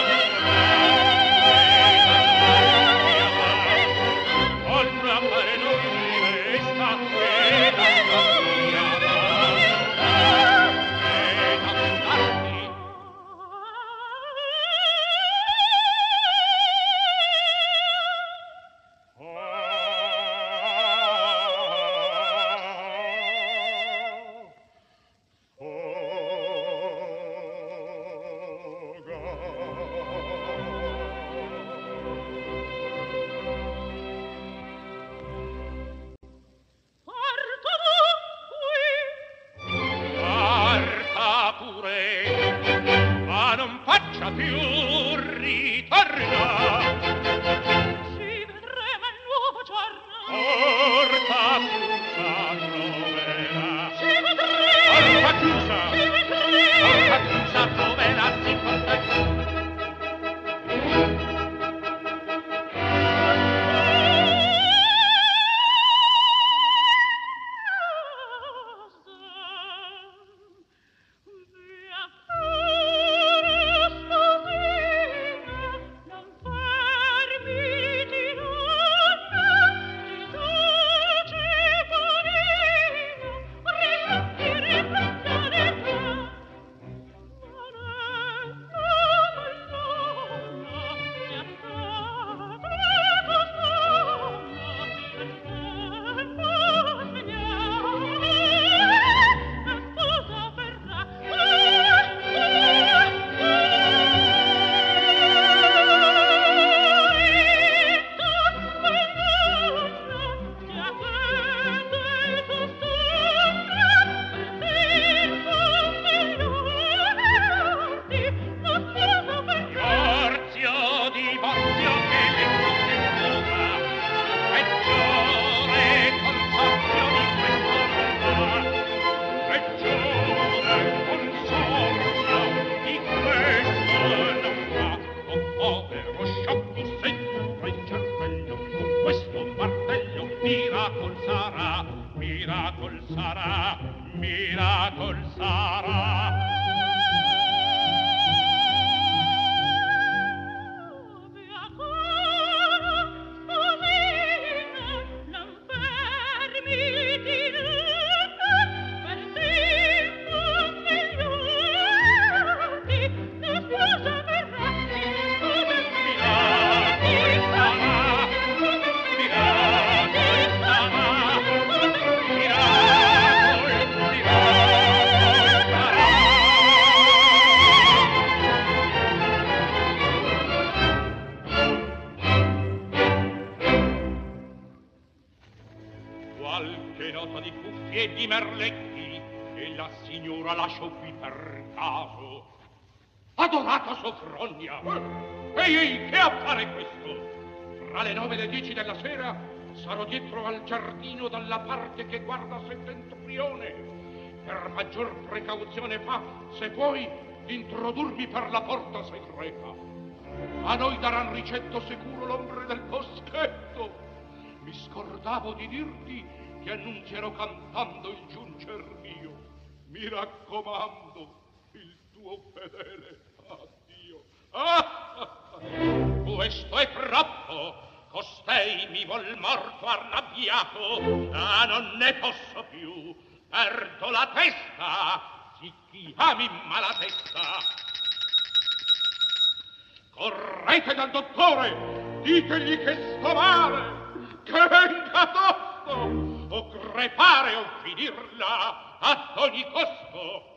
Speaker 1: affogar. Al tuo affare non ti resta che d'andarti ad
Speaker 4: Adorata Sofronia! Ehi, che affare è questo? Fra le 9 e le 10 della sera sarò dietro al giardino dalla parte che guarda Settentrione. Per maggior precauzione fa, se puoi, introdurmi per la porta segreta. A noi daran ricetto sicuro l'ombre del boschetto. Mi scordavo di dirti che annunzierò cantando il giuncer mio. Mi raccomando, il tuo fedele addio.
Speaker 1: Questo è troppo, costei mi vuol morto arrabbiato. Non ne posso più, perdo la testa, sicchi ami malatesta.
Speaker 4: Correte dal dottore, ditegli che sto male, che venga tosto,
Speaker 1: o crepare o finirla ad ogni costo.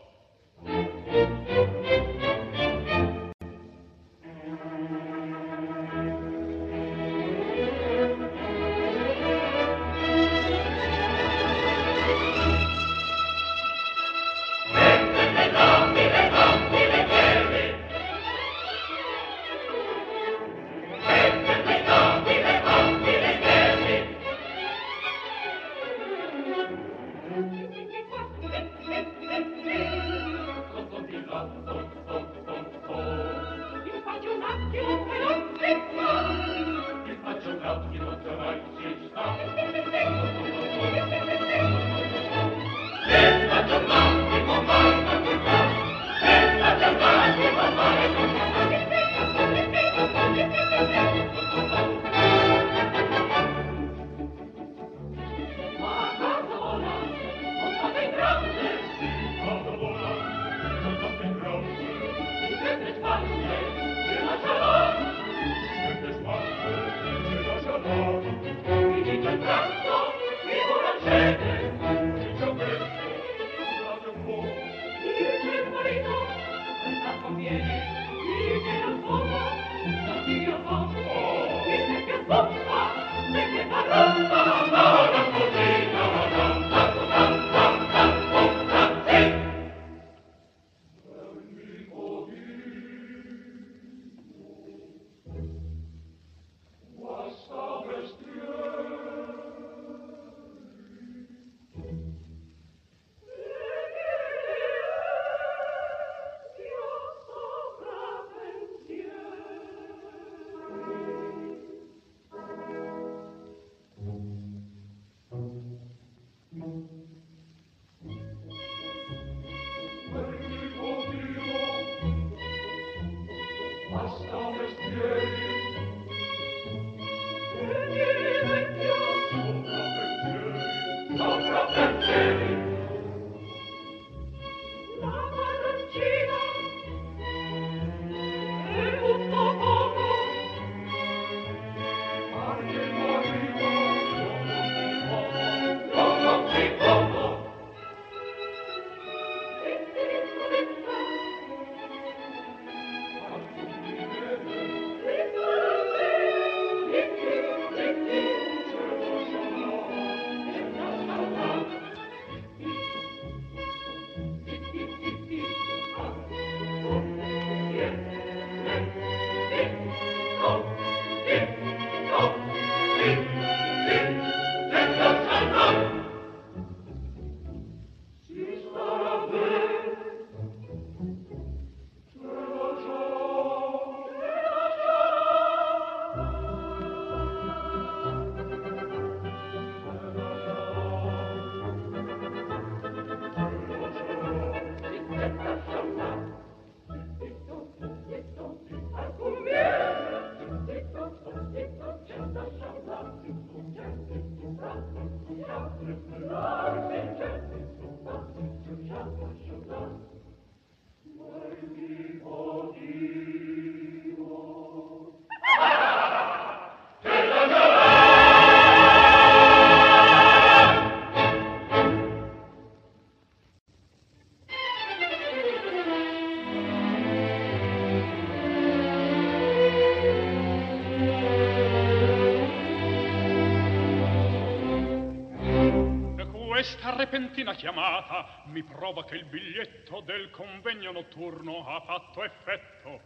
Speaker 1: Questa repentina chiamata mi prova che il biglietto del convegno notturno ha fatto effetto.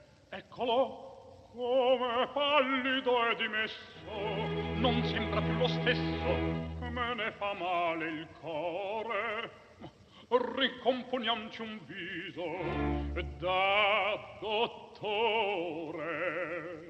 Speaker 1: Eccolo, come pallido e dimesso, non sembra più lo stesso, me ne fa male il core. Ricomponiamoci un viso da dottore.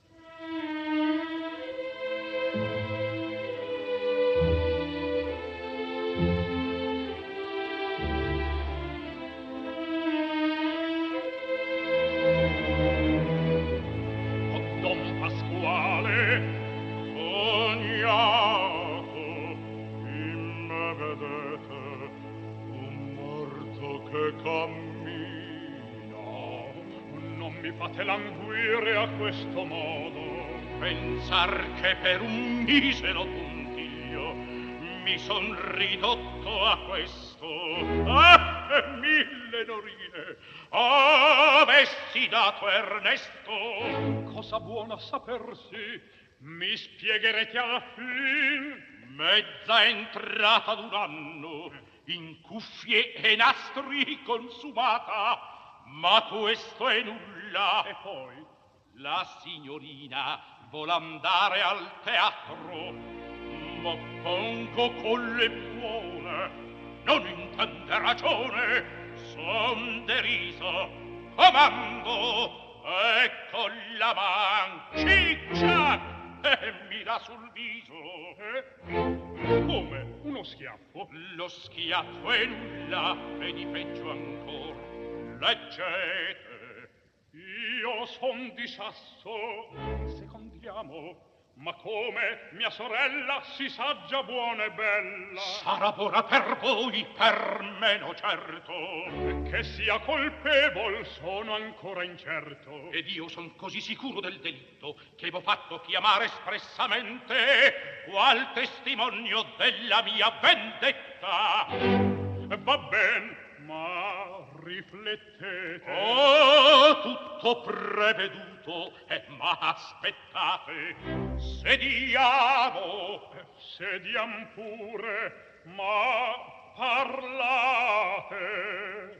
Speaker 1: Cammina, non mi fate languire a questo modo.
Speaker 4: Pensar che per un misero puntiglio mi son ridotto a questo.
Speaker 1: Ah, mille norine avessi dato Ernesto. Cosa buona sapersi, mi spiegherete alla fin.
Speaker 4: Mezza entrata d'un anno in cuffie e nastri consumata, ma questo è nulla.
Speaker 1: E poi
Speaker 4: la signorina vuol andare al teatro, ma pongo con le buone, non intende ragione, son deriso, comando, ecco la man, cic-ciac, e mi dà sul viso.
Speaker 1: Come? Uno schiaffo?
Speaker 4: Lo schiaffo è nulla, e di peggio ancor. Leggete.
Speaker 1: Io son di Sasso. Secondiamo. Ma come, mia sorella, si saggia buona e bella?
Speaker 4: Sarà buona per voi, per me no certo.
Speaker 1: Che sia colpevol, sono ancora incerto.
Speaker 4: Ed io son così sicuro del delitto che v'ho fatto chiamare espressamente qual testimonio della mia vendetta.
Speaker 1: Va ben, ma riflettete.
Speaker 4: Oh, tutto preveduto, ma aspettate. Sediamo.
Speaker 1: Sediam pure, ma parlate.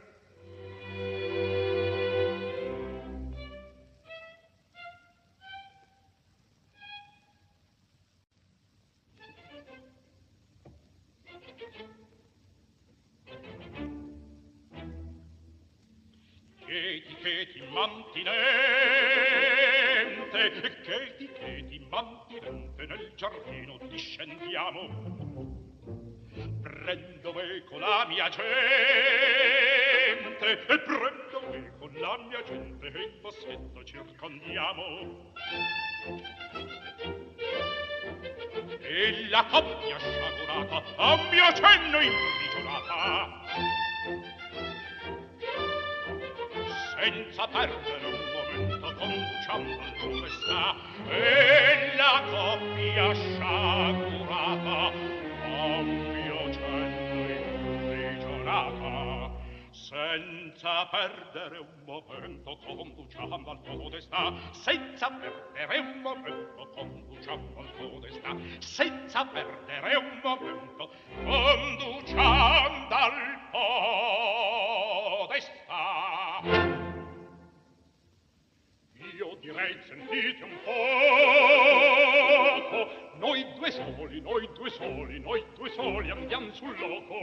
Speaker 4: Cheti mantinente nel giardino discendiamo. Prendo me con la mia gente, e il bossetto circondiamo. E la coppia sciagurata a mio cenno imprigionata. Senza perdere un momento conduciamo al dove sta, e la coppia sciagurata a mio cenno imprigionata. Senza perdere un momento conduciamo al podestà, senza perdere un momento conduciamo al podestà, senza perdere un momento conduciamo al podestà. Io direi, sentite un poco, noi due soli andiamo sul loco.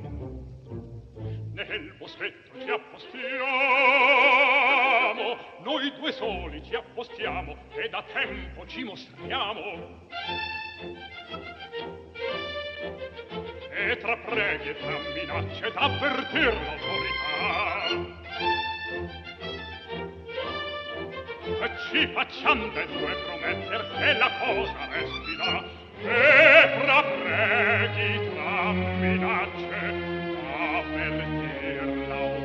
Speaker 4: Nel boschetto ci appostiamo, noi due soli ci appostiamo, e da tempo ci mostriamo. E tra preghi e tra minacce d'avvertir l'autorità, ci facciam de due prometter che la cosa resti là, e tra preghi, tra minacce, avvertir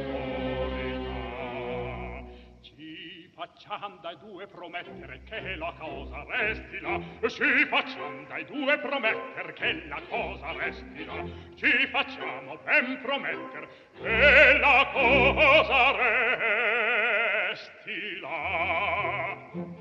Speaker 4: l'autorità. Ci facciam dai due promettere che la cosa resti là, ci facciam dai due prometter che la cosa resti là, ci facciamo ben prometter che la cosa resti là.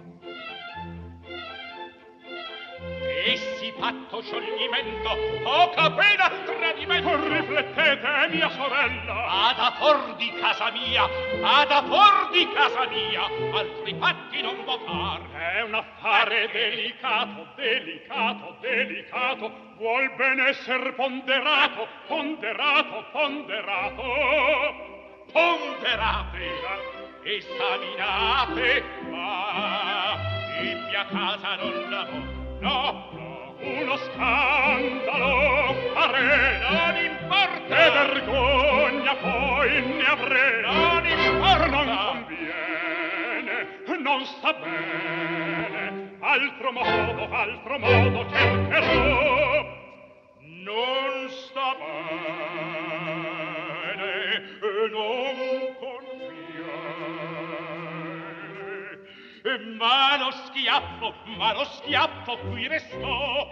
Speaker 4: E si fatto scioglimento, poca pena al tradimento.
Speaker 1: Riflettete, mia sorella.
Speaker 4: Vada for di casa mia, vada for di casa mia, altri fatti non votar.
Speaker 1: È un affare delicato, delicato, delicato, vuol ben esser ponderato, ponderato, ponderato.
Speaker 4: Ponderate, esaminate, ma in mia casa non lavoro.
Speaker 1: No, uno scandalo farei,
Speaker 4: non importa,
Speaker 1: e vergogna poi ne avrei,
Speaker 4: non importa,
Speaker 1: non conviene, non sta bene, altro modo cercherò, non sta bene, non conviene,
Speaker 4: ma lo schiaffo qui restò.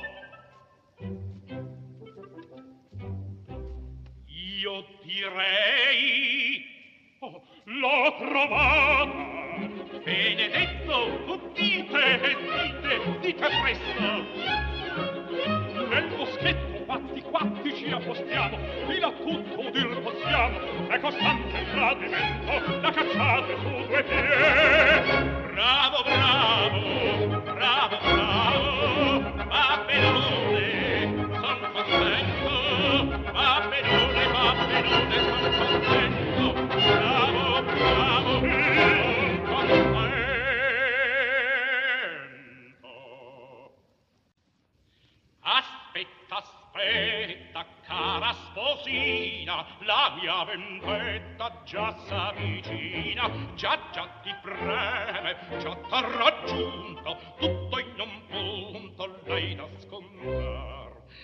Speaker 4: Io direi,
Speaker 1: oh, l'ho trovata.
Speaker 4: Benedetto, dite presto.
Speaker 1: Nel boschetto quatti ci appostiamo, di là tutto udir possiamo, è costante il tradimento, la cacciate su due piedi.
Speaker 4: Bravo, va benone, son contento, va benone, son contento, bravo, contento. Aspetta, cara sposina, la mia vendetta già s'avvicina, già già ti preme, già t'ha raggiunto, tutto in un punto l'hai da scontar.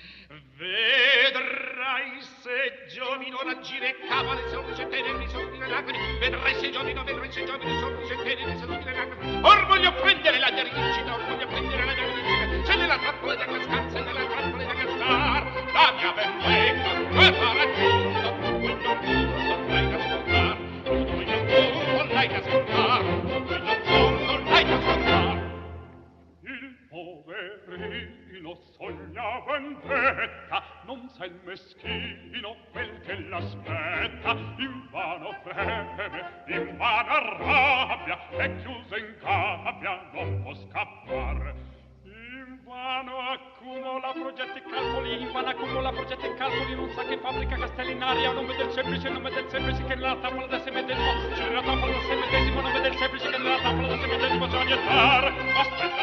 Speaker 4: Vedrai se giovino raggire cava le sorge teneri sotto le lacrime, vedrai se giovino sorge teneri sotto le lacrime. Or voglio prendere la dirigita, or voglio prendere la dirigita, c'è nella trappola della scanza, nella trappola della star, la mia bellezza t'ha raggiunto, in un punto l'hai da scontar, tutto in un punto l'hai da scontar, tutto in un punto l'hai da scontar.
Speaker 1: Il poverino sogna vendetta, non sa il meschino quel che l'aspetta, invano preme, invana rabbia, è chiuso in gabbia, non può scappare. Invano accumula progetti e calcoli, invano accumula progetti e calcoli, non sa che fabbrica castelli in aria, non vede il semplice che nella tavola del semedesimo, c'è nella tavola del semedesimo, non vede il semplice che nella tavola del semedesimo sa gettare. Aspetta,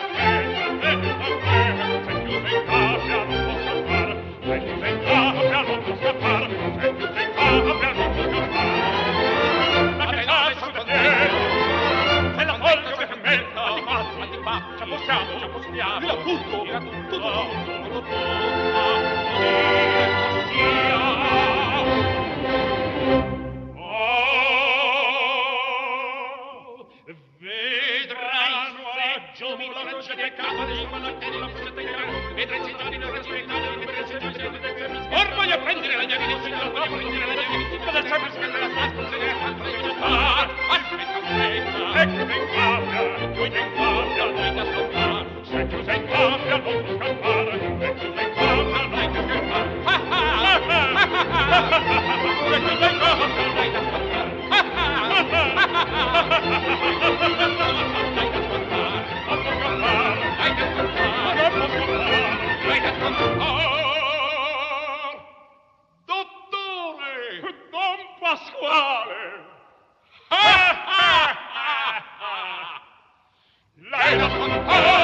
Speaker 1: se chiuso in gabbia non può scappare, se chiuso in gabbia non può scappare, se chiuso in gabbia non può scappare. Ma che sa su da te? Se la folga che metta, ci possiamo, ci possiamo, via tutto, vedrai se giovino raggio di capa di smanattere la progetto in gara, vedrai se giovino raggio di capa di smanattere. Or voglio prendere la mia medicina, voglio prendere la mia medicina, da sempre che nella stanza se ne quanto le giocare. Aspetta, aspetta, ecco in gabbia, tu in gabbia, noi da scappare, se chiusa in gabbia non può scappare, se chiusa in gabbia non può scappare. Se chiusa in gabbia non da scappare. Dottore! Don Pasquale! Lei da scontare!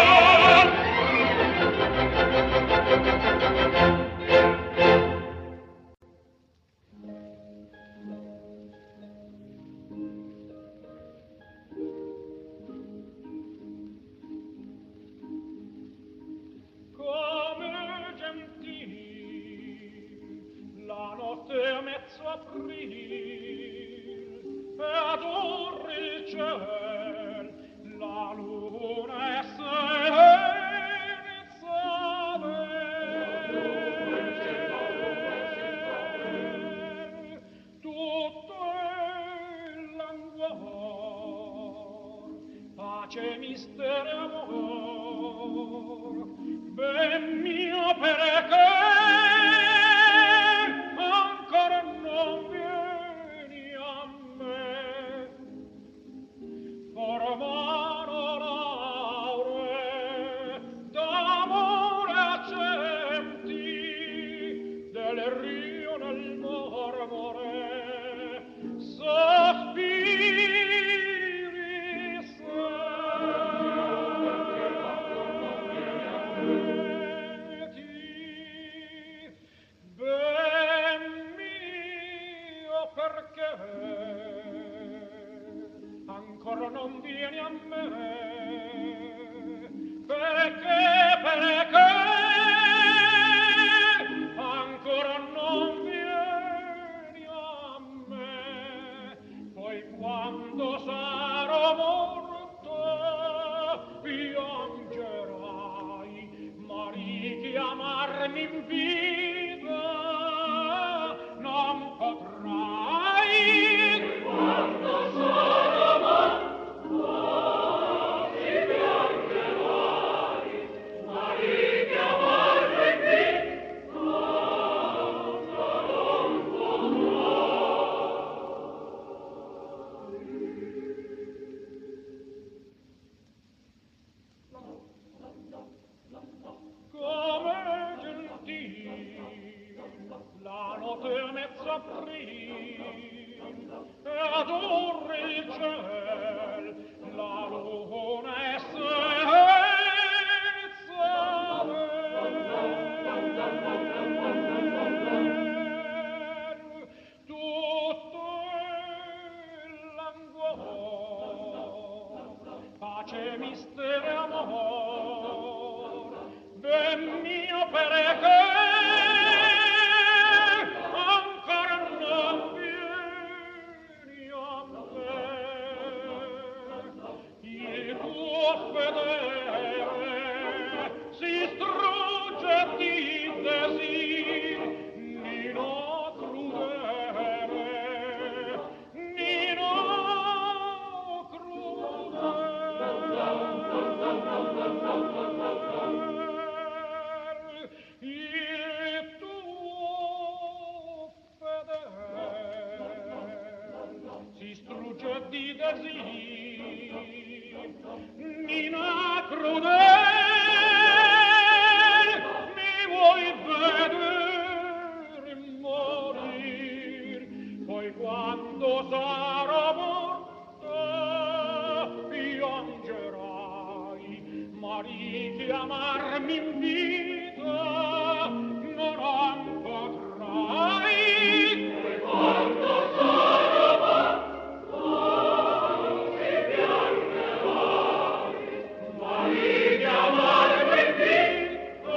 Speaker 2: Mezzo aprile e ador il ciel, la luna è senza vel, tutto il languor, pace, mistero, amor, ben mio perché non vieni a me, formano lauree d'amore accenti del rio nel mormore, sospiri ancora non vieni a me, perché ancora non vieni a me, poi quando sarò morto piangerai, ma richiamarmi in vita non potrai. Quando sarò morto piangerai, ma richiamarmi in vita non come gentil la notte mezzo aprile e adorre il ciel, la luna è senza vel, tutto il languor,
Speaker 1: Nina crudel, mi vuoi vedere morir, poi quando sarò morta piangerai, ma richiamarmi in vita non potrai. Poi quando sarò morta piangerai, ma richiamarmi in vita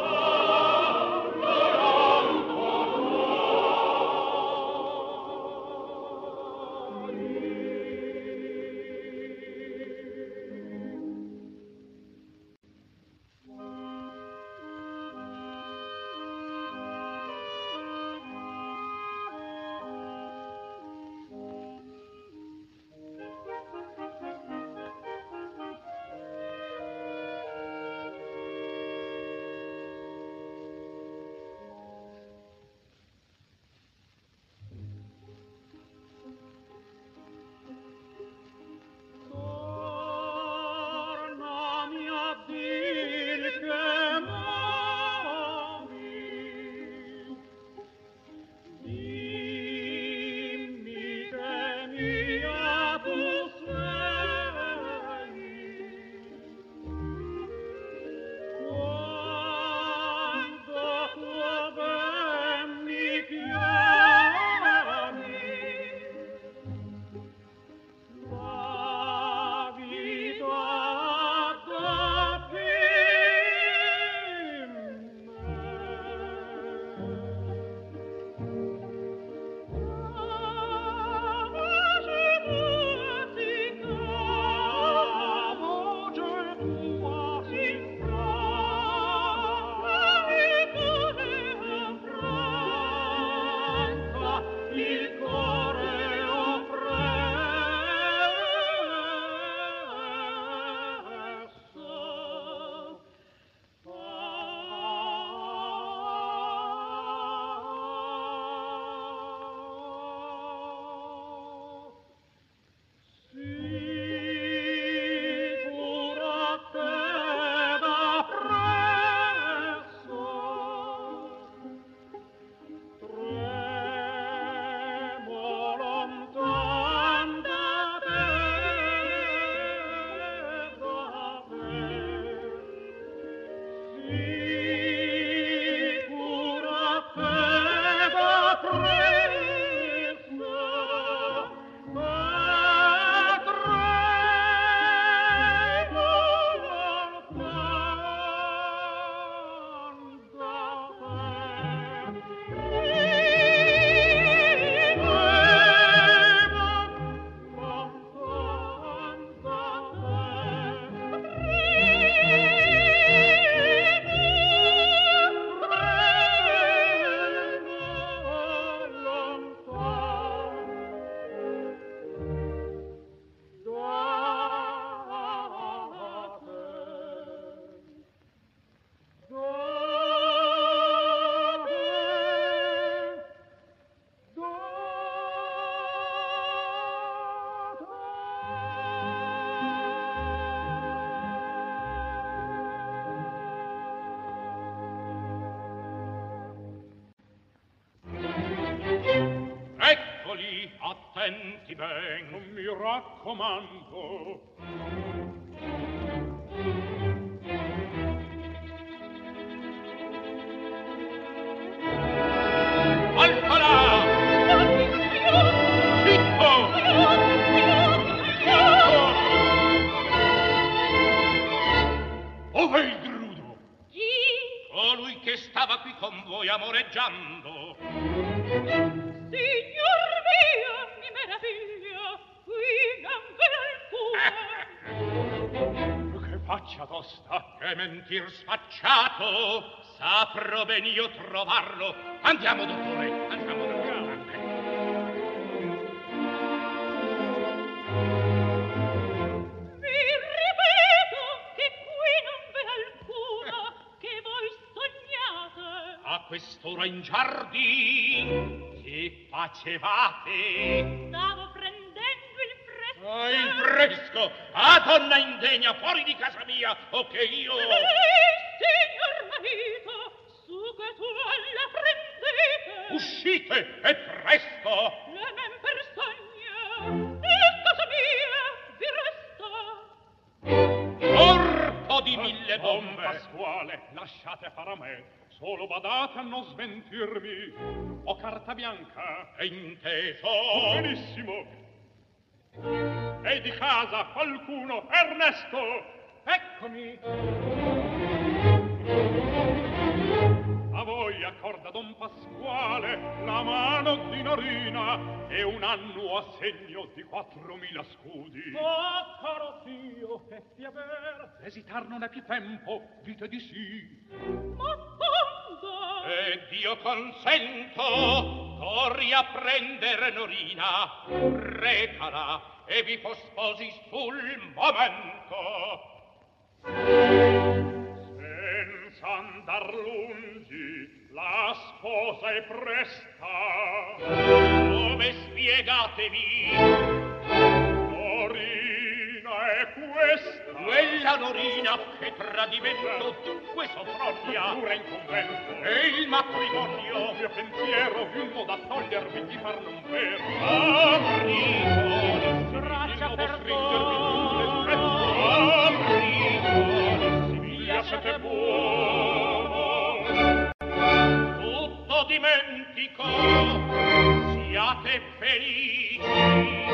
Speaker 1: non tornami a dir che muori, dimmi che mia tu sei, quando tuo ben mi chiami, la vita addobbi me. Voce tua si affranca, il cuore sicura te da presso, tremo lontan da te, sicura te da presso, ma tremo lontan da Eccoli, attenti ben, mi raccomando. Alto là! Zitto! Ove il grudo?
Speaker 2: Chi?
Speaker 1: Colui che stava qui con voi amoreggiando.
Speaker 2: Signor mio, mi meraviglia, qui non v'è alcuna.
Speaker 1: Che faccia tosta! Che mentir sfacciato! Saprò ben io trovarlo. Andiamo, dottore, andiamo.
Speaker 2: Vi ripeto che qui non v'è alcuna, che voi sognate.
Speaker 1: A quest'ora in giardin che facevate?
Speaker 2: Stavo prendendo il fresco
Speaker 4: Il fresco! Ah, donna indegna, fuori di casa mia, o che io...
Speaker 2: Signor marito, su che tu alla prendete!
Speaker 4: Uscite, e presto!
Speaker 2: Le men per sogna, e casa mia vi resta!
Speaker 4: Corpo di mille
Speaker 1: Don
Speaker 4: bombe!
Speaker 1: Pasquale, lasciate fare a me. Solo badate a non smentirmi. Ho carta bianca.
Speaker 4: È inteso!
Speaker 1: Benissimo. È di casa qualcuno? Ernesto! Eccomi! A voi accorda Don Pasquale la mano di Norina e un annuo assegno di 4.000 scudi. Oh, caro zio, che stia ver, esitar non è più tempo, dite di sì.
Speaker 2: Ma quando?
Speaker 4: Ed io consento, corri a prendere Norina, recala e vi posposi sul momento.
Speaker 1: Senza andar lungi, la sposa è presta.
Speaker 4: Come spiegatevi?
Speaker 1: Norina è questa.
Speaker 4: Quella Norina che tradimento dunque soffroglia.
Speaker 1: Pure in convento.
Speaker 4: E il matrimonio.
Speaker 1: Il mio pensiero giunto da togliervi di far non vero.
Speaker 4: Aprigoli,
Speaker 2: Braccia
Speaker 4: il
Speaker 2: per
Speaker 4: nuovo stringervi
Speaker 2: voi.
Speaker 4: Aprigoli,
Speaker 1: Via siete buono.
Speaker 4: tutto dimentico, siate felici.